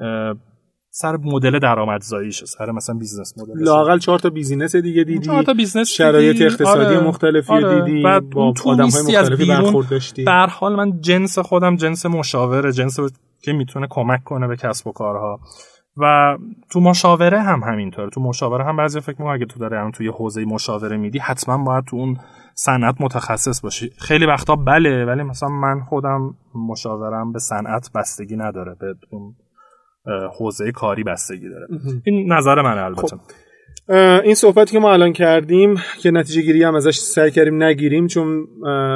سر مدل درآمدزاییش، سر مثلا بیزنس مدل، لااقل 4 تا بیزینس دیگه دیدی، 4 تا بیزنس شرایط اقتصادی مختلفی دیدی، با آدم‌های مختلفی برخورد داشتی. به هر حال من جنس خودم جنس مشاوره، جنس که میتونه کمک کنه به کسب و کارها و تو مشاوره هم همینطوره. تو مشاوره هم بعضی فکر می‌کنن اگه تو داره توی حوزه مشاوره میدی حتما باید تو اون صنعت متخصص باشی. خیلی وقتا بله، ولی مثلا من خودم مشاورم به صنعت بستگی نداره، به اون حوزه کاری بستگی داره. این نظر من البته. خب. این صحبتی که ما الان کردیم که نتیجه گیری هم ازش سعی کردیم نگیریم، چون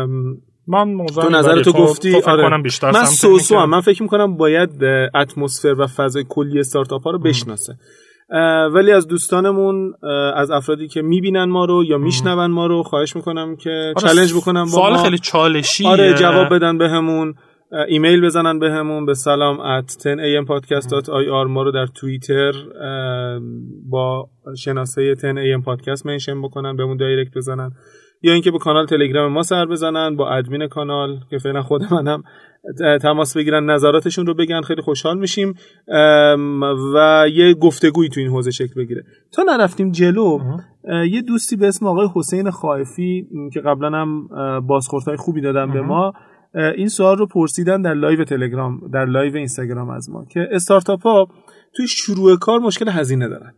من تو نظرتو گفتی. آره. من سوسو من فکر میکنم باید اتمسفر و فضای کلی استارتاپ ها رو بشناسه. ولی از دوستانمون، از افرادی که میبینن ما رو یا میشنون ما رو، خواهش میکنم که چالش بکنم با سوال ما. خیلی چالشیه. آره جواب بدن بهمون، ایمیل بزنن بهمون به salam@10ampodcast.ir. ما رو در توییتر با شناسه 10am podcast منشن بکنن، بهمون دایرکت بزنن، یا اینکه به کانال تلگرام ما سر بزنن، با ادمین کانال که فعلا خود منم تماس بگیرن، نظراتشون رو بگن، خیلی خوشحال میشیم و یه گفتگویی تو این حوزه شکل بگیره. تا نرفتیم جلو، یه دوستی به اسم آقای حسین خائفی که قبلا هم بازخوردهای خوبی دادن به ما، این سوال رو پرسیدن در لایو تلگرام، در لایو اینستاگرام از ما، که استارتاپ ها توی شروع کار مشکل هزینه دارن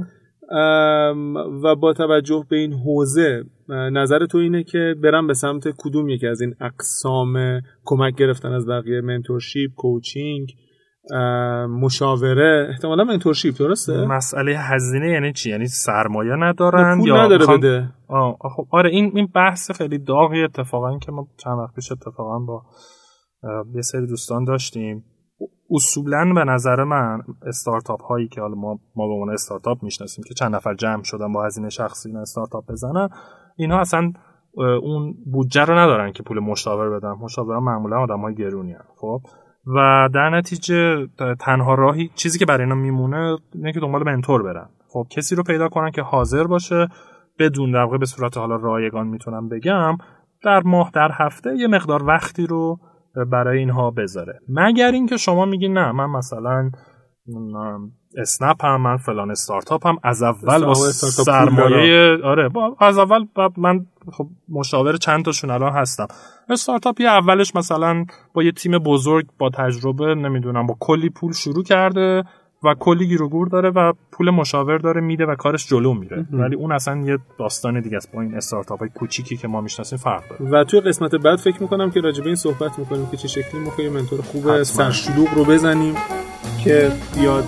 و با توجه به این حوزه نظر تو اینه که برم به سمت کدوم یکی از این اقسام کمک گرفتن از بقیه؟ منتورشیپ، کوچینگ، مشاوره، احتمالا منتورشیپ، درسته؟ مسئله هزینه یعنی چی؟ یعنی سرمایه ندارن پول یا نداره بده؟ خب آره این بحث خیلی داغی اتفاقا که ما چند وقت پیش اتفاقا با یه سری دوستان داشتیم. اصولاً به نظر من استارتاپ هایی که حالا ما به عنوان استارتاپ میشناسیم که چند نفر جمع شدن با هزینه شخصی این استارتاپ بزنن، اینا اصلا اون بودجه رو ندارن که پول مشاور بدن. مشاوران معمولا آدمای گرونی هستن. خب و در نتیجه تنها راهی چیزی که برای اینا میمونه اینه که دنبال منتور برن. خب کسی رو پیدا کنن که حاضر باشه، بدون در واقع به صورت حالا رایگان میتونم بگم در ماه در هفته یه مقدار وقتی رو برای اینها بذاره. مگر اینکه شما میگی نه من مثلا اسنپ هم، من فلان استارتاپ هم از اول با سرمایه از اول من خب مشاور چند تاشون الان هستم. استارتاپی اولش مثلا با یه تیم بزرگ با تجربه نمیدونم با کلی پول شروع کرده و کلی گیر و گور داره و پول مشاور داره میده و کارش جلو میره. ولی اون اصلا یه داستان دیگه است با این استارتاپ‌های کوچیکی که ما میشناسیم فرق داره. و توی قسمت بعد فکر می‌کنم که راجع به این صحبت می‌کنیم که چه شکلی ما یه منتور خوب سرشلوغ رو بزنیم که بیاد.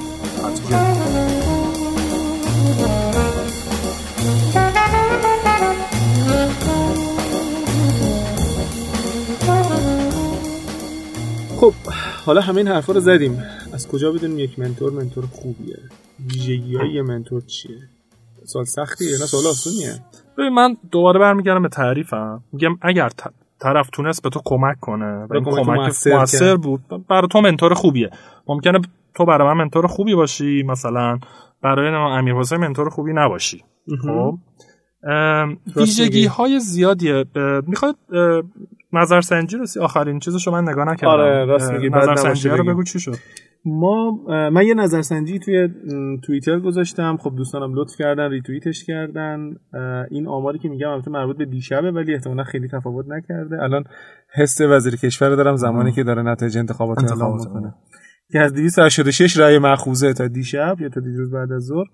خب حالا همه این حرفا رو زدیم، از کجا بدونیم یک منتور خوبیه؟ ویژگی‌های یه منتور چیه؟ سوال سختیه یا نه سوال آسونیه؟ ببین من دوباره برمیگردم به تعریفم، میگم اگر طرف تونست به تو کمک کنه و این کمک موثر بود، برای تو منتور خوبیه. ممکنه تو برای من منتور خوبی باشی، مثلا برای امیرحسین منتور خوبی نباشی. خب ویژگی‌های زیادیه. میخواد نظرسنجی رسی آخرین چیزشو من نگاه نکردم. آره راست میگی. نظرسنجی رو بگو چی شد. من یه نظرسنجی توی توییتر گذاشتم، خب دوستانم لطف کردن ریتوییتش کردن. این آماری که میگم البته مربوط به دیشبه ولی احتمالاً خیلی تفاوت نکرده. الان حس وزیر کشور رو دارم زمانی که داره نتایج انتخابات اعلام میکنه که از 286 رأی مأخوذه تا دیشب یا تا دیروز بعد از ظهر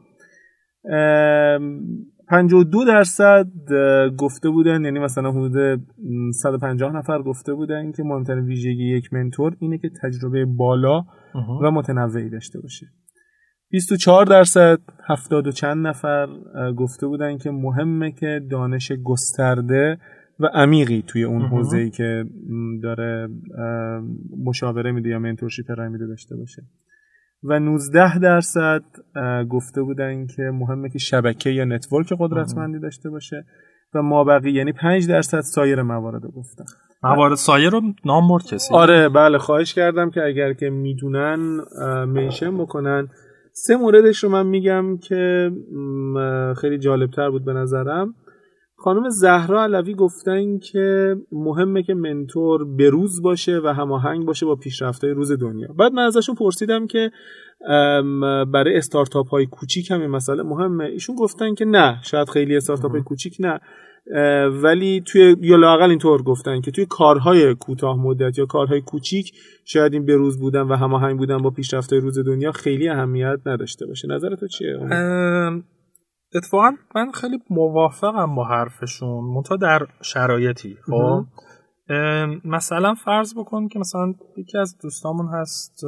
52% گفته بودن، یعنی مثلا حدود 150 نفر گفته بودن که مهمترین ویژگی یک منتور اینه که تجربه بالا و متنوعی داشته باشه. 24% 70 و چند نفر گفته بودن که مهمه که دانش گسترده و عمیقی توی اون حوزه‌ای که داره مشاوره میده یا منتورشیپ ارائه میده داشته باشه. و 19% گفته بودن که مهمه که شبکه یا نتورک قدرتمندی داشته باشه و مابقی یعنی 5% سایر موارد رو گفتن. موارد سایر رو نام برد کسی؟ آره بله، خواهش کردم که اگر که میدونن منشن بکنن. 3 موردش رو من میگم که خیلی جالبتر بود به نظرم. خانم زهرا علوی گفتن که مهمه که منتور بروز باشه و هماهنگ باشه با پیشرفت‌های روز دنیا. بعد من ازشون پرسیدم که برای استارتاپ های کوچیک هم این مسئله مهمه. ایشون گفتن که نه، شاید خیلی استارتاپ های کوچیک نه، ولی توی یا لااقل اینطور گفتن که توی کارهای کوتاه مدت یا کارهای کوچیک شاید این بروز بودن و هماهنگ بودن با پیشرفت‌های روز دنیا خیلی اهمیت نداشته باشه. نظر تو چیه؟ اتفاقا من خیلی موافقم با حرفشون، منتها در شرایطی. خب مثلا فرض بکن که مثلا یکی از دوستامون هست،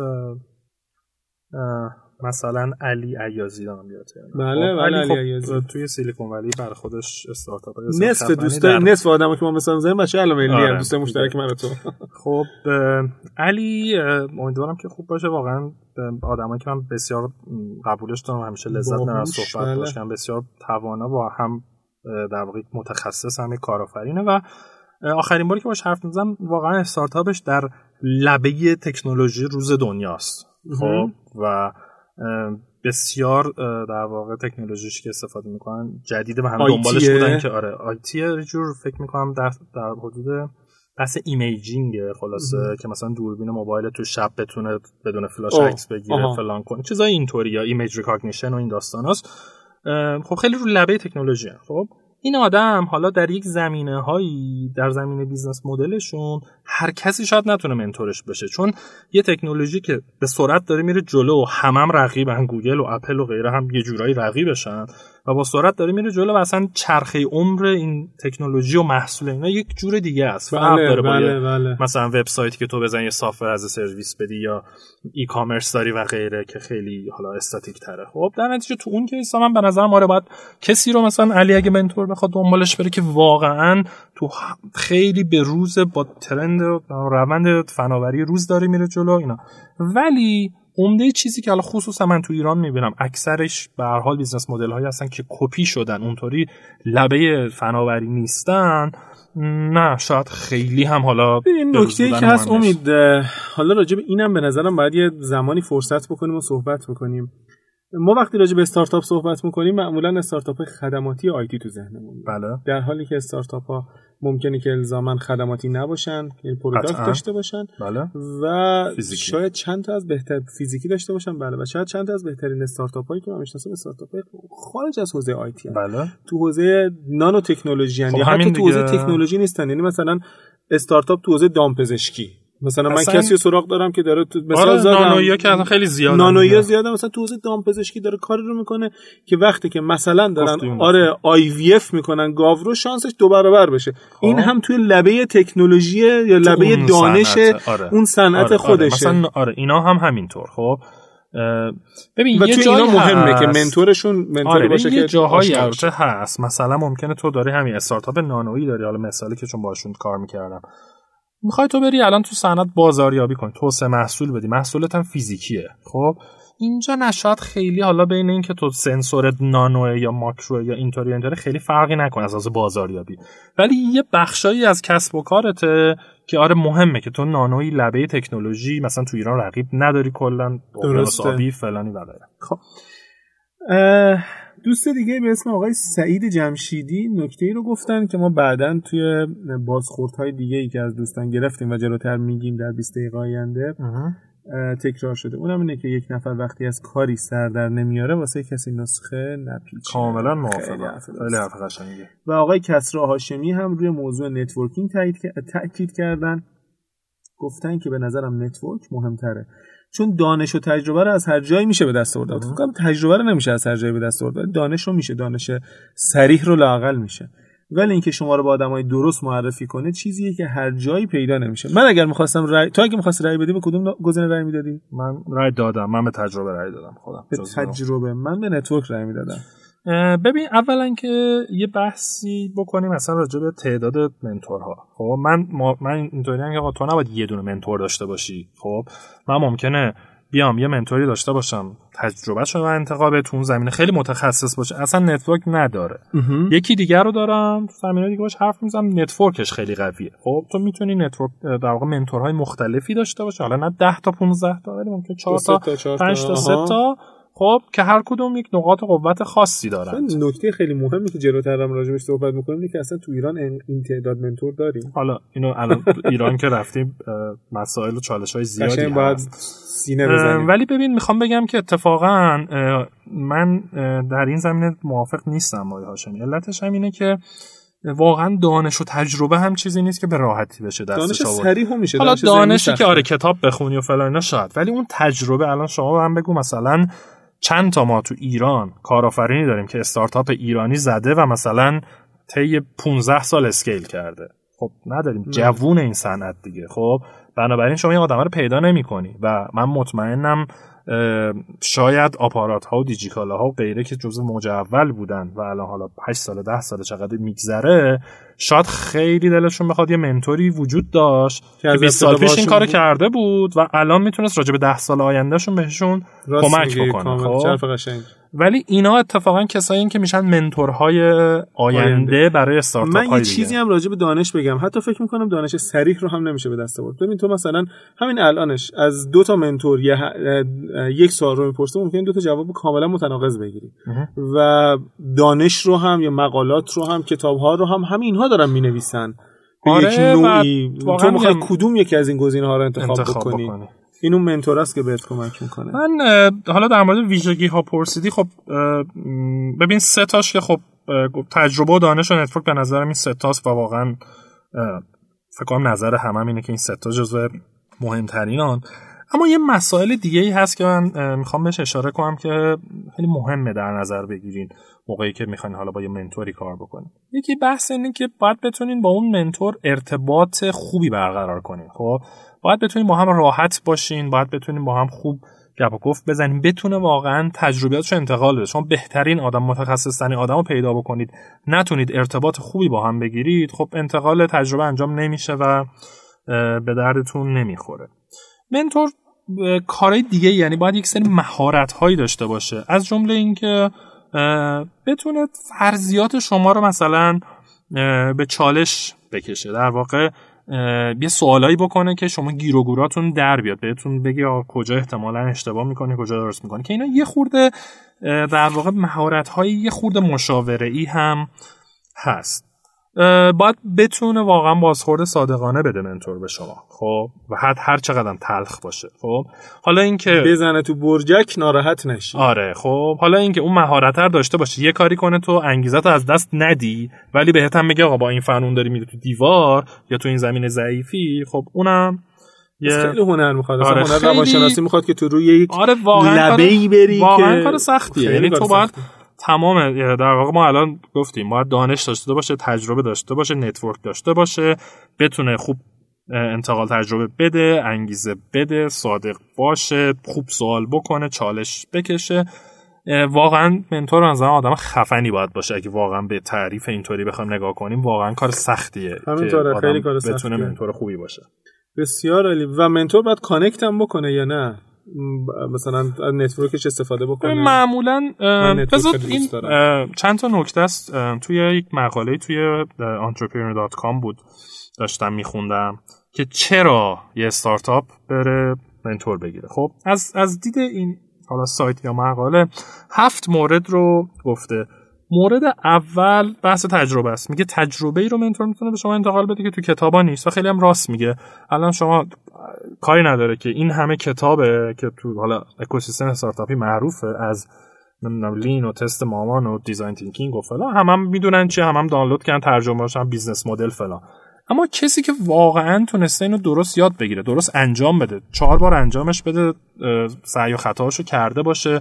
مثلا علی عیازی دارم بیاته. بله علی عیازی توی سیلیکون ولی برای خودش استارتاپ نصف دوستا نصف آدمو که ما مثلا می‌ذاریم بچه علامه ملی هم دوست مشترک من و تو. خب علی امیدوارم که خوب باشه. واقعا آدمایی که من بسیار قبولش دارم، همیشه لذت می‌برم از صحبت باشم، بسیار توانا و هم در واقع متخصص، هم کارآفرینه و آخرین باری که باهاش حرف می‌زدم واقعا استارتاپش در لبه تکنولوژی روز دنیاست. خب و بسیار در واقع تکنولوژیش که استفاده میکنن جدیده و هم دنبالش بودن که آره آیتی یه جور فکر میکنم در حدود بحث ایمیجینگ خلاصه که مثلا دوربین موبایل تو شب بتونه بدون فلاش عکس بگیره فلان کنه، چیزای اینطوری، یا ایمیج ریکگنیشن و این داستاناست. خب خیلی رو لبه تکنولوژی هست. خب این آدم حالا در یک زمینه‌هایی، در زمینه بیزنس مدلشون هر کسی شاید نتونه منتورش بشه، چون یه تکنولوژی که به سرعت داره میره جلو و هم رقیبن، گوگل و اپل و غیره هم یه جورایی رقیبشن و با سرعت داره میره جلو و اصلا چرخه عمر این تکنولوژی و محصول اینا یک جور دیگه است. فرق داره با مثلا وبسایتی که تو بزنی یه سافر از سرویس بدی یا ای کامرس داری و غیره که خیلی حالا استاتیک تره. خب در نتیجه تو اون کیس من به نظرم آره باید کسی رو مثلا علی اگه منتور بخواد دنبالش بره که واقعا تو خیلی به روز با ترند و روند فناوری روز داره میره جلو اینا. ولی عمده چیزی که حالا خصوصا من تو ایران میبینم اکثرش به هر حال بیزنس مدل هایی هستن که کپی شدن، اونطوری لبه فناوری نیستن. نه شاید خیلی هم حالا این نکته‌ای که هست امید، حالا راجع به اینم به نظرم باید یه زمانی فرصت بکنیم و صحبت بکنیم. ما وقتی راجع به استارتاپ صحبت می‌کنیم معمولاً استارتاپ‌های خدماتی آیتی تو ذهنمون. بله. در حالی که استارتاپ‌ها ممکنه که الزاماً خدماتی نباشن، یعنی پروداکت داشته باشن. بله. و فیزیکی. شاید چند تا از بهتر فیزیکی داشته باشن. بله. و شاید چند تا از بهترین استارتاپ‌هایی که من می‌شناسم استارتاپ‌های خارج از حوزه آیتی هستن. بله. تو حوزه نانو تکنولوژی، یعنی حتی تو حوزه تکنولوژی نیستن. یعنی مثلا استارتاپ تو حوزه دامپزشکی مثلا من کسی سراغ دارم که داره مثلا نانویا که اصلا خیلی زیاده، نانویا زیاده، مثلا تو حوزه دامپزشکی داره کاری رو میکنه که وقتی که مثلا دارن IVF میکنن گاو رو شانسش 2 برابر بشه. این هم توی لبه تکنولوژی یا لبه دانش اون صنعت خودشه. مثلا اینا هم همینطور. خب ببین یه جایی مهمه که منتورشون منتور باشه که یه جاهایی البته هست. مثلا ممکنه تو داری همین استارتاپ نانویی داری، حالا مثالی که چون باشون کار میکردم، میخوای تو بری الان تو صنعت بازاریابی کنی، توسعه محصول بدی، محصولت هم فیزیکیه. خب اینجا نشاط خیلی حالا بین این که تو سنسور نانو یا ماکرو یا اینطوری خیلی فرقی نکنه از بازاریابی، ولی یه بخشایی از کسب و کارته که آره مهمه که تو نانوی لبه تکنولوژی مثلا تو ایران رقیب نداری کلا، درسته فلانی وغیره. خب دوست دیگه به اسم آقای سعید جمشیدی نکته‌ای رو گفتن که ما بعداً توی بازخوردهای دیگه‌ای که از دوستان گرفتیم و جلوتر میگیم در 20 دقیقه آینده تکرار شده. اونم اینه که یک نفر وقتی از کاری سر در نمیاره واسه کسی نسخه نپیچه. کاملا موافقم. خیلی حرف قشنگیه. و آقای کسری هاشمی هم روی موضوع نتورکینگ تاکید کردن، گفتن که به نظرم نتورک مهمتره، چون دانش و تجربه رو از هر جایی میشه به دست آورد. فکر کنم تجربه رو نمیشه از هر جایی به دست آورد، دانش رو میشه، دانش صریح رو لااقل میشه. ولی اینکه شما رو با آدمای درست معرفی کنه چیزیه که هر جایی پیدا نمیشه. من اگر می‌خواستم تو اگه می‌خواستی رأی بدی به کدوم گزینه رأی میدادی؟ من رأی دادم. من به تجربه رأی دادم خودم. به تجربه. من به نتورک رأی میدادم. ببین اولا که یه بحثی بکنیم مثلا راجع به تعداد منتورها. خب من اینطوریام که آقا تو نباید یه دونه منتور داشته باشی. خب من ممکنه بیام یه منتوری داشته باشم تجربهشو و انتخاب تو اون زمینه خیلی متخصص باشه، اصلا نتورک نداره. یکی دیگر رو دارم زمینه دیگه باش حرف میزنم نتورکش خیلی قویه. خب تو میتونی نتورک در واقع منتورهای مختلفی داشته باشه، حالا نه 10 تا 15 تا ولی ممکن 4 تا 5 تا 3 تا، خب که هر کدوم یک نقاط قوت خاصی دارن. نکته خیلی مهمی که جلوتر هم راجعش صحبت می‌کنیم اینه که اصلا تو ایران این تعداد منتور داریم. حالا اینو الان ایران که رفتیم مسائل و چالش‌های زیادی هست. سینه بزنیم. ولی ببین میخوام بگم که اتفاقا من در این زمینه موافق نیستم با هاشمی. علتش هم اینه که واقعا دانش و تجربه هم چیزی نیست که به راحتی بشه دستش آورد. دانش صریح میشه. حالا دانشی که آره کتاب بخونی و فلان شاید، ولی اون تجربه الان شما هم بگو مثلا چند تا ما تو ایران کارآفرینی داریم که استارتاپ ایرانی زده و مثلا طی 15 سال اسکیل کرده. خب نداریم. جوون این صنعت دیگه. خب بنابراین شما این آدما رو پیدا نمی‌کنی و من مطمئنم شاید آپارات ها و دیجیکالا ها و غیره که جزو موج اول بودن و الان حالا 8 سال 10 سال چقدر میگذره، شاید خیلی دلشون بخواد یه منتوری وجود داشت که 20 سال پیش این کارو کرده بود و الان میتونست راجع به 10 سال آیندهشون بهشون کمک بکنه. خب ولی اینا اتفاقا کسایی این که میشن منتورهای آینده برای استارتاپ های دیگه. من یه چیزی هم راجع به دانش بگم، حتی فکر میکنم دانش صریح رو هم نمیشه به دست آورد. ببین تو مثلا همین الانش از 2 تا منتور یک سوال رو میپرسه ممکنه 2 تا جواب کاملا متناقض بگیری و دانش رو هم یا مقالات رو هم کتاب‌ها رو هم همین اینها دارن مینویسن به یک نوعی. تو میخوای کدوم یکی از این گزینه‌ها رو انتخاب بکنی؟ اینو منتور است که بهت کمک میکنه. من حالا در مورد ویژگی ها پرسیدی، خب ببین 3 تاش که خب تجربه و دانش و نتورک به نظرم این 3 تاست و واقعا فکر کنم نظر همه اینه که این 3 تا جزو مهمترینان. اما یه مسائل دیگه ای هست که من میخوام بهش اشاره کنم که خیلی مهمه در نظر بگیرین موقعی که میخواین حالا با یه منتوری کار بکنین. یکی بحث اینه که باید بتونین با اون منتور ارتباط خوبی برقرار کنین. خب باید بتونین با هم راحت باشین، باید بتونین با هم خوب گپ و گفت بزنین، بتونه واقعا تجربیاتشو انتقال بده. شما بهترین آدم، متخصص ترین آدمو پیدا بکنید، نتونید ارتباط خوبی با هم بگیرید، خب انتقال تجربه انجام نمیشه و به دردتون نمیخوره. منتور کارهای دیگه یعنی باید یک سری مهارت‌هایی داشته باشه، از جمله اینکه بتونه فرضیات شما رو مثلا به چالش بکشه، در واقع یه سوالایی بکنه که شما گیر و گوراتون در بیاد، بهتون بگه کجا احتمالاً اشتباه میکنی کجا درست میکنی، که اینا یه خورده در واقع مهارت‌های یه خورده مشاوره‌ای هم هست. باید بتونه واقعا بازخورد صادقانه بده منتور به شما، خب و هر چقدر تلخ باشه. خب حالا اینکه بزنه تو برجک ناراحت نشی. آره خب حالا اینکه اون مهارت رو داشته باشه، یه کاری کنه تو انگیزتو از دست ندی ولی بهت هم میگه آقا با این فنون داری میری تو دیوار یا تو این زمین ضعیفی، خب اونم خیلی هنر میخواد. آره هنر روانشناسی میخواد که تو روی یک لبه‌ای بری واقعا کار سختیه. یعنی تو باید تمام در واقع ما الان گفتیم باید دانش داشته باشه، تجربه داشته باشه، نتورک داشته باشه، بتونه خوب انتقال تجربه بده، انگیزه بده، صادق باشه، خوب سوال بکنه، چالش بکشه. واقعا منتور از آدم خفنی باید باشه. اگه واقعا به تعریف اینطوری بخوایم نگاه کنیم واقعا کار سختیه که خیلی کار سختیه. بتونه منتور خوبی باشه. بسیار عالی. و منتور باید کانکت هم بکنه یا نه؟ مثلا نتورکش استفاده بکنه؟ معمولا این چند تا نکته است توی یک مقاله توی entrepreneur.com بود داشتم میخوندم که چرا یه استارتاپ بره منتور بگیره. خب از دید این حالا سایت یا مقاله 7 مورد رو گفته. مورد اول بحث تجربه است. میگه تجربه‌ای رو منتور میتونه به شما انتقال بده که تو کتابا نیست و خیلی هم راست میگه. الان شما کاری نداره که این همه کتابه که تو حالا اکوسیستم استارتاپی معروفه، از نمیدونم لین و تست مامان و دیزاین تینکینگ و فلان، هم میدونن چی، هم دانلود کردن، ترجمه هاشون بیزنس مدل فلان. اما کسی که واقعا تونسته اینو درست یاد بگیره، درست انجام بده، 4 بار انجامش بده، سعی و خطاهاشو کرده باشه،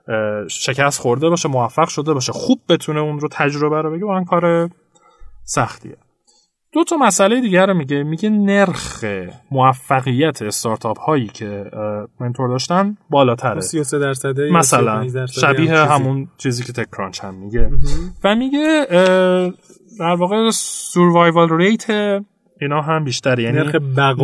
شکست خورده باشه، موفق شده باشه، خوب بتونه اون رو تجربه رو بگه، اون کار سختیه. 2 تا مسئله دیگر رو میگه نرخ موفقیت استارتاپ هایی که منتور داشتن بالاتره، 33% مثلا شبیه همون چیزی که تک کرانچ هم میگه. و میگه در واقع سوروایوال ریت اینا هم بیشتره، یعنی نرخ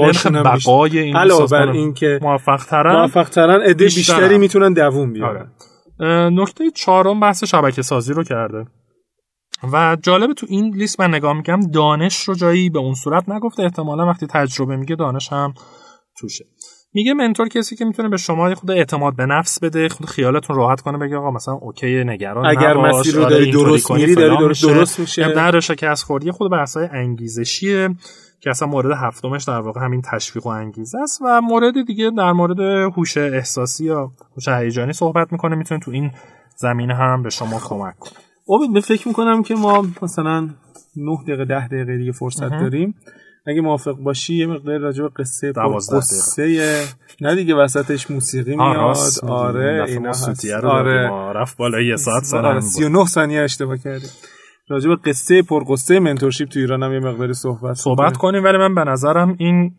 بقای این علاوه بر این که موفق ترن عده بیشتری میتونن دووم بیارن. نکته 4 بحث شبکه سازی رو کرده و جالب تو این لیست من نگاه میکنم دانش رو جایی به اون صورت نگفته، احتمالا وقتی تجربه میگه دانش هم توشه. میگه منتور کسی که میتونه به شما خود اعتماد به نفس بده، خود خیالتون راحت کنه، بگه آقا مثلا اوکی نگران نباش، اگر مسیر رو داری درست میری، داری درست میشه. در شکست خوردی خود بحث‌های انگیزشیه که اصلا مورد 7مش در واقع همین تشویق و انگیزه است. و مورد دیگه در مورد هوش احساسی یا هوش هیجانی صحبت میکنه، میتونه تو این زمینه هم به شما کمک کنه. من فکر میکنم که ما مثلا 9 دقیقه 10 دقیقه دیگه فرصت داریم. اگه موافق باشی یه مقدار راجع به قصه نه دیگه وسطش موسیقی میاد. آره اینا رفت بالا 1 ساعت سن 39 ثانیه اشتباه کردیم. راجع به قصه پرقصه منتورشیپ تو ایران هم یه مقداری صحبت کنیم. ولی من به نظرم این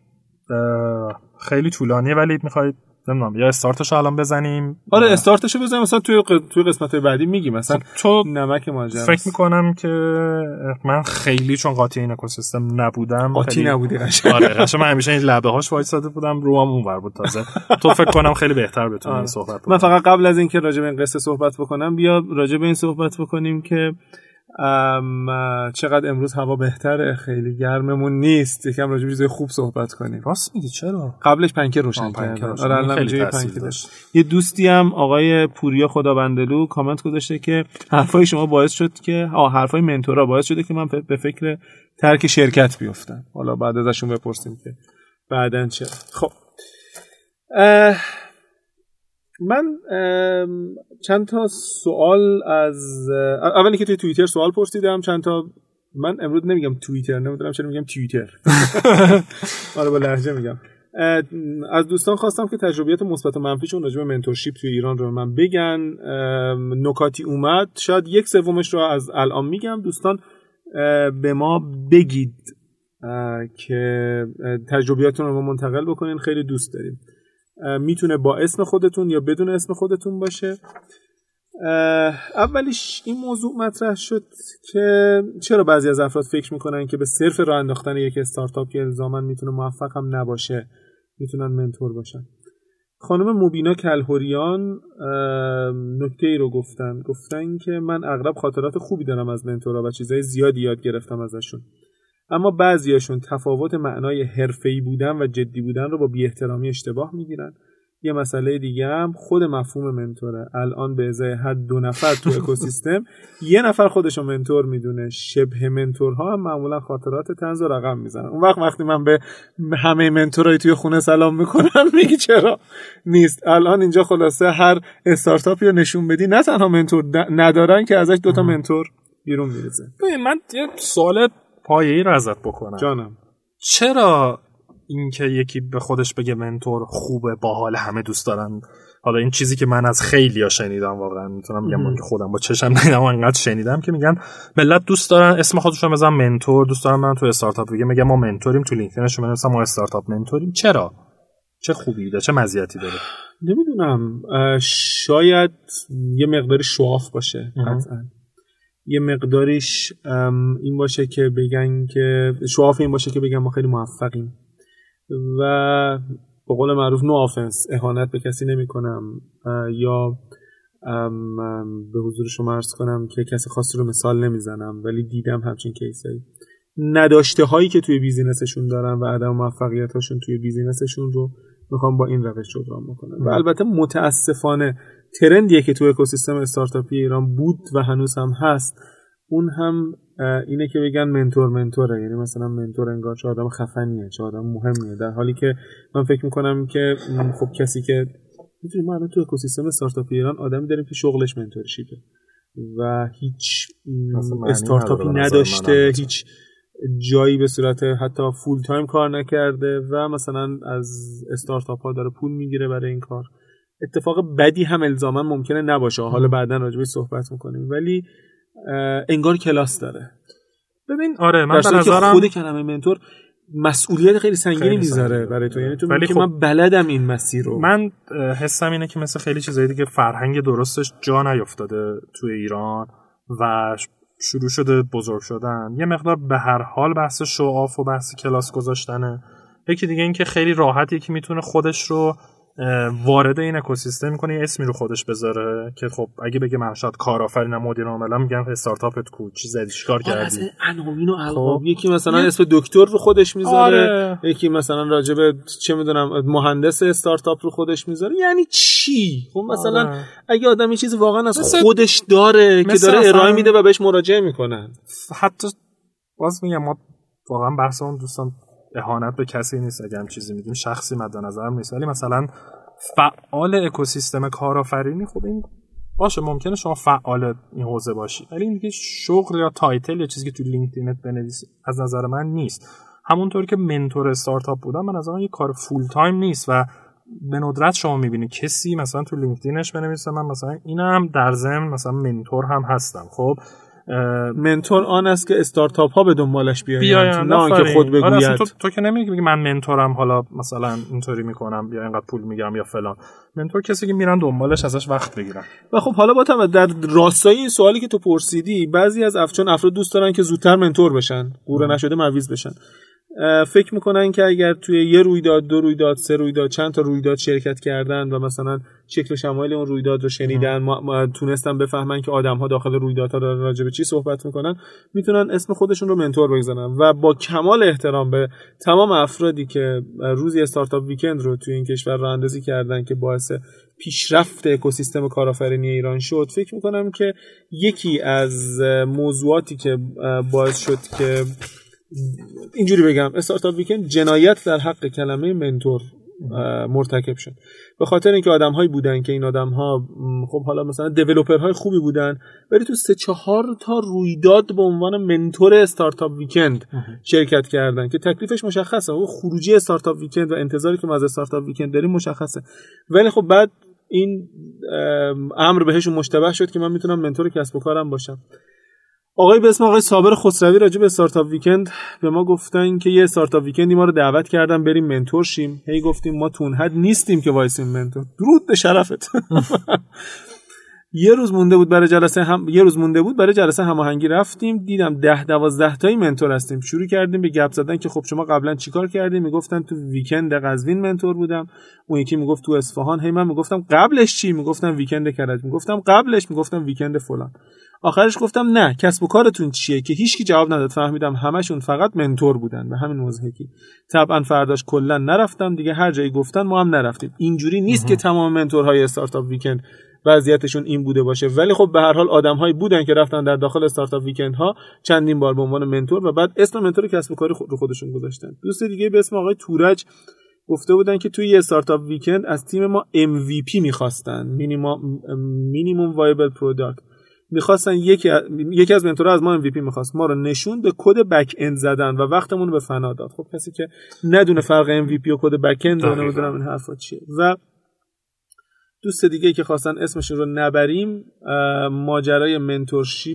خیلی طولانیه، ولی میخواید نمیدونم یا استارتشو الان بزنیم؟ آره استارتشو بزنیم، مثلا توی قسمت‌های بعدی میگیم مثلا تو نمک ماجرا. فکر میکنم که من خیلی چون قاطی این اکوسیستم نبودم، قاطی نبودی قشنگ. آره قشنگ من همیشه این لبه‌هاش وایساده بودم، روام اونور بود تازه. تو فکر کنم خیلی بهتر بتونی این صحبت بکنی. من فقط قبل از اینکه راجع به این قصه صحبت بکنم بیا راجع به این صحبت بکنیم که چقدر امروز هوا بهتره، خیلی گرممون نیست، یکم راجع به چیزای خوب صحبت کنیم. راست میگی؟ چرا؟ قبلش پنکه روشن کردن. آره الان جای پنکه داشت. یه دوستی هم آقای پوریا خدابندلو کامنت گذاشته که حرفای شما باعث شد که حرفای منتورا باعث شده که من به فکر ترک شرکت بیفتم. حالا بعد ازشون بپرسیم که بعدن چه. خب من چند تا سوال از اولی که توی توییتر سوال پرسیدم، چند تا من امروز نمیگم توییتر، نمیدونم چرا میگم توییتر. آره با لهجه میگم. از دوستان خواستم که تجربیات مثبت و منفیشون راجع به منتورشیپ توی ایران رو من بگن. نکاتی اومد، شاید 1/3 رو از الان میگم. دوستان به ما بگید که تجربیاتون رو منتقل بکنین، خیلی دوست داریم. میتونه با اسم خودتون یا بدون اسم خودتون باشه. اولیش این موضوع مطرح شد که چرا بعضی از افراد فکر میکنن که به صرف راه انداختن یک استارتاپ که الزاماً میتونه موفق هم نباشه میتونن منتور باشن. خانم مبینا کلهوریان نکته ای رو گفتن که من اغلب خاطرات خوبی دارم از منتورها و چیزای زیادی یاد گرفتم ازشون، اما بعضیاشون تفاوت معنای حرفه‌ای بودن و جدی بودن رو با بی‌احترامی اشتباه میگیرن. یه مسئله دیگه هم خود مفهوم منتوره. الان به ازای هر 2 نفر تو اکوسیستم 1 نفر خودشو منتور میدونه. شبه منتورها هم معمولا خاطرات طنز و رقم میزنن. اون وقتی من به همه منتورای توی خونه سلام میکنم میگی چرا نیست؟ الان اینجا خلاصه هر استارتاپی رو نشون بدی نه تنها منتور ندارن که ازش 2 تا منتور بیرون میریزه. من یه سوال پایه‌ای رو ازت بکنم. جانم. چرا اینکه یکی به خودش بگه منتور خوبه، باحال، همه دوست دارن. حالا این چیزی که من از خیلیا شنیدم، واقعا میتونم بگم که خودم با چشم دیدم و انقدر شنیدم که میگن ملت دوست دارن اسم خودشون بزنن منتور، دوست دارن من تو استارتاپ بگم میگم ما منتوریم، تو لینکدینشون بنویسن ما استارتاپ منتوریم. چرا؟ چه خوبی داره؟ چه مزیتی داره؟ نمیدونم، شاید یه مقداری شواف باشه، قطعا یه مقداریش این باشه که بگن که شواف این باشه که بگن ما خیلی موفقیم و به قول معروف نو آفنس، اهانت به کسی نمی کنم یا به حضور شما عرض کنم که کسی خاصی رو مثال نمیزنم، ولی دیدم همچین کیسایی، نداشته هایی که توی بیزینسشون دارن و عدم موفقیت هاشون توی بیزینسشون رو میخوام با این روش جبران بکنم. و البته متاسفانه ترندیه که توی اکوسیستم استارتاپی ایران بود و هنوز هم هست، اون هم اینه که بگن منتوره، یعنی مثلا منتور انگار چه آدم خفنیه، چه آدم مهمیه، در حالی که من فکر میکنم که خب کسی که میتونیم ما الان تو اکوسیستم استارتاپی ایران آدمی داریم که شغلش منتورشیپه و هیچ استارتاپی نداشته، هیچ جایی به صورت حتی فول تایم کار نکرده و مثلا از استارتاپ ها داره پول میگیره برای این کار. اتفاق بدی هم الزاما ممکنه نباشه، حالا بعداً راجع بهش صحبت میکنیم، ولی انگار کلاس داره. ببین آره، من به نظرم خود کلمه منتور مسئولیت خیلی سنگینی میذاره برای تو، یعنی تو میگی که من بلدم این مسیر رو. من حسم اینه که مثل خیلی چیزایی دیگه فرهنگ درستش جا نیافتاده توی ایران و شروع شده بزرگ شدن. یه مقدار به هر حال بحث شوآف و بحث کلاس گذاشتنه. یکی دیگه این که خیلی راحت یکی میتونه خودش رو وارد این اکوسیستم کنه، یه اسمی رو خودش بذاره که خب اگه بگه من شاید کارآفرینم، مدیر عاملم، میگن استارتاپت کو، چی زدی، چیکار کردی، اصلا عناوین و القاب. یکی مثلا اسم دکتر رو خودش میذاره، یکی مثلا راجب چه میدونم مهندس استارتاپ رو خودش میذاره. یعنی چی؟ خب مثلا اگه آدم این چیز واقعا از خودش داره که داره ارائه میده و بهش مراجعه میکنن. حتی باز میگم ما واقعا بحث اون دوستان اهانت به کسی نیست، اگه هم چیزی میگیم شخصی مد نظرم نیست، ولی مثلا فعال اکوسیستم کارآفرینی، خب این باشه ممکنه شما فعال این حوزه باشی، ولی این دیگه شغل یا تایتل یا چیزی که تو لینکدینت بنویسی از نظر من نیست. همونطور که منتور استارتاپ بودم من از اون یه کار فول تایم نیست و به ندرت شما میبینی کسی مثلا تو لینکدینش بنویسه من مثلا اینم در ضمن مثلا منتور هم هستم. خب منتور آن است که استارتاپ ها به دنبالش بیاین، نه آنکه خود بگوید. تو که نمیگی من منتورم حالا مثلا اینطوری میکنم یا اینقدر پول میگیرم یا فلان. منتور کسی که میرن دنبالش ازش وقت بگیرن. و خب حالا با در راستای این سوالی که تو پرسیدی، بعضی از افراد دوست دارن که زودتر منتور بشن، قوره نشده معویض بشن. فکر میکنن که اگر توی یه رویداد، 2 رویداد، 3 رویداد، چند تا رویداد شرکت کردن و مثلا شکل و شمایل اون رویداد رو شنیدن، ما تونستن بفهمن که آدم‌ها داخل رویدادها دارن راجع به چی صحبت میکنن، میتونن اسم خودشون رو منتور بگذارن. و با کمال احترام به تمام افرادی که روزی استارتاپ ویکند رو توی این کشور راه اندازی کردن که باعث پیشرفت اکوسیستم کارآفرینی ایران شد، فکر میکنم که یکی از موضوعاتی که باعث شد که اینجوری بگم استارتاپ ویکند جنایت در حق کلمه منتور مرتکب شد، به خاطر اینکه آدم‌هایی بودن که این آدم‌ها خب حالا مثلا دیولپرهای خوبی بودن، ولی تو 3-4 تا رویداد به عنوان منتور استارتاپ ویکند شرکت کردن که تکلیفش مشخصه، اون خروجی استارتاپ ویکند و انتظاری که ما از استارتاپ ویکند داریم مشخصه، ولی خب بعد این امر بهشون مشتبه شد که من میتونم منتور کسب و کارم باشم. آقای به اسم آقای صابر خسروی راجع به استارتاپ ویکند به ما گفتن که یه استارتاپ ویکندی ما رو دعوت کردن بریم منتور شیم. هی گفتیم ما تو اون حد نیستیم که وایسیم منتور. درود به شرفت. یه روز مونده بود برای جلسه هماهنگی رفتیم، دیدم 10-12 تایی منتور هستیم. شروع کردیم به گپ زدن که خب شما قبلا چیکار کردین؟ میگفتن تو ویکند قزوین منتور بودم، اون یکی میگفت تو اصفهان. هی من میگفتم قبلش چی؟ میگفتم ویکند کرج. میگفتم قبلش، میگفتم ویکند فلان. آخرش گفتم نه کسب و کارتون چیه؟ که هیچکی جواب نداد. فهمیدم همشون فقط منتور بودن به همین موضوعی. طبعا فرداش کلا نرفتم دیگه، هر جایی گفتن ما هم نرفتیم. اینجوری نیست که تمام منتورهای استارتاپ ویکند وضعیتشون این بوده باشه، ولی خب به هر حال آدم‌هایی بودن که رفتن در داخل استارتاپ ویکند ها چندین بار به عنوان منتور و بعد اسم منتور کسب و کاری رو خودشون گذاشتن. دوست دیگه به اسم آقای تورج گفته بودن که توی استارتاپ ویکند از تیم ما MVP می‌خواستن، مینیمم وایبل پروداکت، میخواستن یکی از منتورها از ما MVP میخواست ما رو نشون به کد بک اند زدن و وقتمون رو به فنا داد. خب کسی که ندونه فرق MVP و کد بک اند و نمیدونم این حرفا چیه. و دوست دیگه که خواستن اسمشون رو نبریم، ماجرای منتورشیپ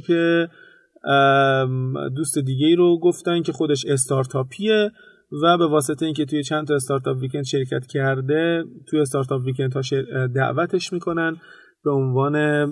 دوست دیگه رو گفتن که خودش استارتاپیه و به واسطه اینکه توی چند تا استارتاپ ویکند شرکت کرده، توی استارتاپ ویکند ها دعوتش میکنن به عنوان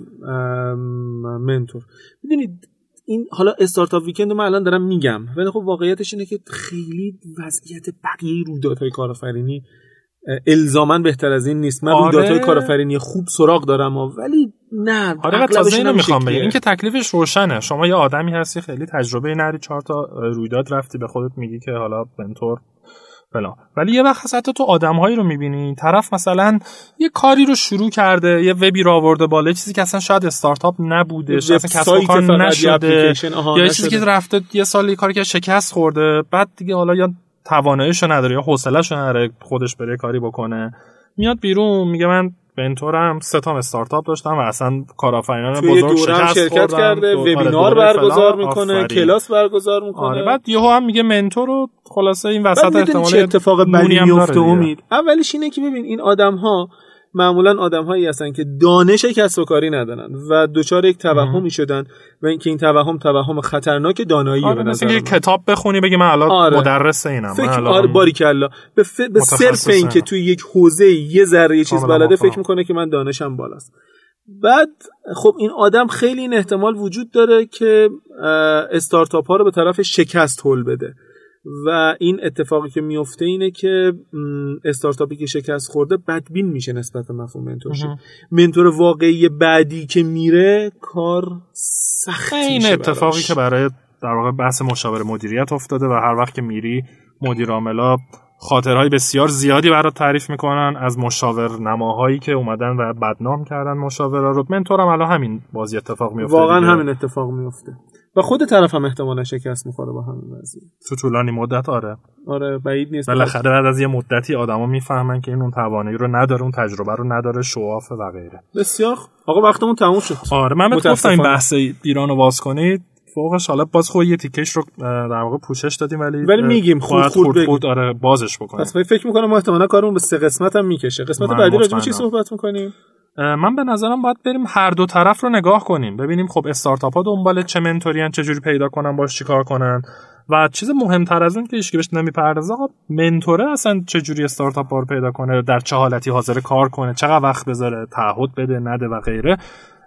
منتور. میدونید این حالا استارتاپ ویکند رو من الان دارم میگم، ولی خب واقعیتش اینه که خیلی وضعیت بقیه رویدادهای کارآفرینی الزاماً بهتر از این نیست. من رویدادهای کارآفرینی خوب سراغ دارم ولی نه. آره تازه اینو میخوام بگم، این که تکلیفش روشنه. شما یه آدمی هستی خیلی تجربه نری، 4 تا رویداد رفتی، به خودت میگی که حالا منتور فلان، ولی یه وقت حتی تو آدم‌هایی رو می‌بینی طرف مثلا یه کاری رو شروع کرده، یه وبی رو آورده بالا، چیزی که اصلا شاید استارتاپ نبوده، شاید کسب و کار نشده، یا چیزی که رفته یه سال یه کاری که شکست خورده، بعد دیگه حالا یا تواناییشو نداره یا حوصله‌شو نداره خودش بره کاری بکنه، میاد بیرون میگه من منتورم، 3 تا استارتاپ داشتم و اصلا کارآفرینان بزرگ شرکت کرده، وبینار برگزار میکنه، کلاس برگزار میکنه. آره بعد یهو هم میگه منتور و خلاصه این وسط احتمال اتفاق بدی میفته. امید اولیش اینه که ببین این آدم‌ها معمولا آدم‌هایی هستن که دانش کسب و کاری ندارن و دوچار یک توهمی شدن و اینکه این توهم خطرناک داناییه. به نظر من کتاب بخونی بگی من الان مدرس اینم، من الان باریکلا به صرف این که توی یک حوزه یه ذره چیز بلده فکر میکنه که من دانشم بالاست. بعد خب این آدم خیلی این احتمال وجود داره که استارتاپ ها رو به طرف شکست هل بده و این اتفاقی که میفته اینه که استارتاپی که شکست خورده بدبین میشه نسبت به مفهوم منتورشیپ. منتور واقعی بعدی که میره کار سخت میشه. این اتفاقی که برای در واقع بحث مشاور مدیریت افتاده و هر وقت که میری مدیر عاملا خاطرهای بسیار زیادی برات تعریف میکنن از مشاور نماهایی که اومدن و بدنام کردن مشاورا رو. منتورم الان همین بازی اتفاق میفته، واقعا دیگه. همین اتفاق میفته و خود طرف هم احتمالاً شکست میخوره با همین وضعیت تو طولانی مدت. آره بعید نیست. بالاخره بعد از یه مدتی آدما میفهمن که این اون توانایی رو نداره، اون تجربه رو نداره، شواف و غیره. بسیار آقا وقتمون تموم شد. آره من گفتم این بحث ایرانو باز کنید فوقش، حالا باز خود یه تیکش رو در واقع پوشش دادیم ولی میگیم خود آره بازش بکنیم. پس فکر می‌کنم ما احتمالاً کارمون به 3 قسمت هم میکشه. قسمت بعدی راجع به چی صحبت می‌کنیم؟ من به نظرم باید بریم هر دو طرف رو نگاه کنیم، ببینیم خب استارتاپ‌ها دنبال چه منتورین، چه جوری پیدا کنن، باش چیکار کنن و چیز مهمتر از اون که هیچ کی بهش نمیپردازه، آقا منتوره اصلا چه جوری استارتاپ رو پیدا کنه، در چه حالتی حاضر کار کنه، چقدر وقت بذاره، تعهد بده نده و غیره.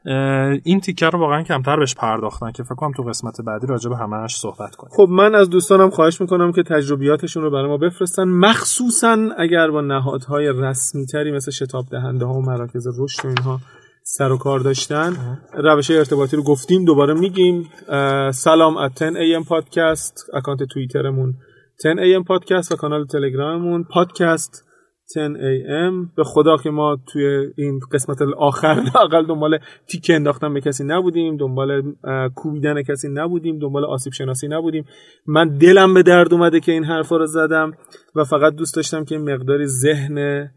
این تیکه رو واقعا کمتر بهش پرداختن که فکر کنم تو قسمت بعدی راجع به همه‌اش صحبت کنیم. خب من از دوستانم خواهش میکنم که تجربیاتشون رو برای ما بفرستن، مخصوصا اگر با نهادهای رسمی تری مثل شتاب دهنده ها و مراکز رشد و اینها سر و کار داشتن. روش ارتباطی رو گفتیم، دوباره میگیم. سلام @10am podcast، اکانت توییترمون 10am podcast و کانال تلگراممون podcast 10am. به خدا که ما توی این قسمت آخر لااقل دنبال تیکه انداختن به کسی نبودیم، دنبال کوبیدن کسی نبودیم، دنبال آسیب شناسی نبودیم. من دلم به درد اومده که این حرفا رو زدم و فقط دوست داشتم که مقداری ذهن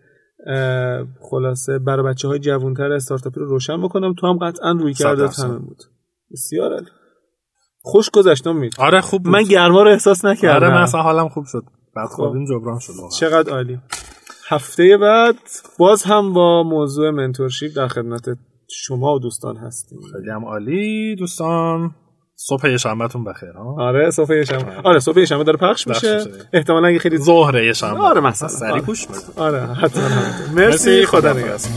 خلاصه برای بچه‌های جوان‌تر استارتاپی رو روشن بکنم. تو هم قطعاً روی کردت همین بود. بسیار عالی. خوش گذشتم مید. آره خوب بود. من گرما رو احساس نکردم. آره مثلا حالم خوب شد. بعد خودم جبران شد واقعا. چقدر عالی. هفته بعد باز هم با موضوع منتورشیپ در خدمت شما و دوستان هستیم. خیلی هم عالی دوستان. صبح یه شنبهتون بخیر ها. آره صبح یه شنبه. آره صبح یه شنبه داره پخش میشه. احتمالاً اگه خیلی ظهر یه شنبه. آره مثلا سری گوش بده. آره حتما. مرسی خدا نگهدار.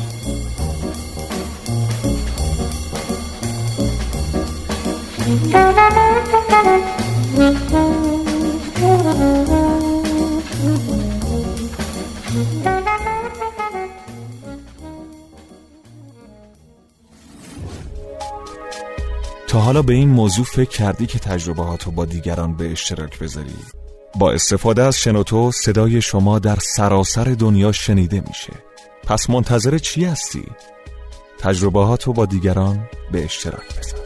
تا حالا به این موضوع فکر کردی که تجربهاتو با دیگران به اشتراک بذاری؟ با استفاده از شنوتو صدای شما در سراسر دنیا شنیده میشه. پس منتظر چی هستی؟ تجربهاتو با دیگران به اشتراک بذار.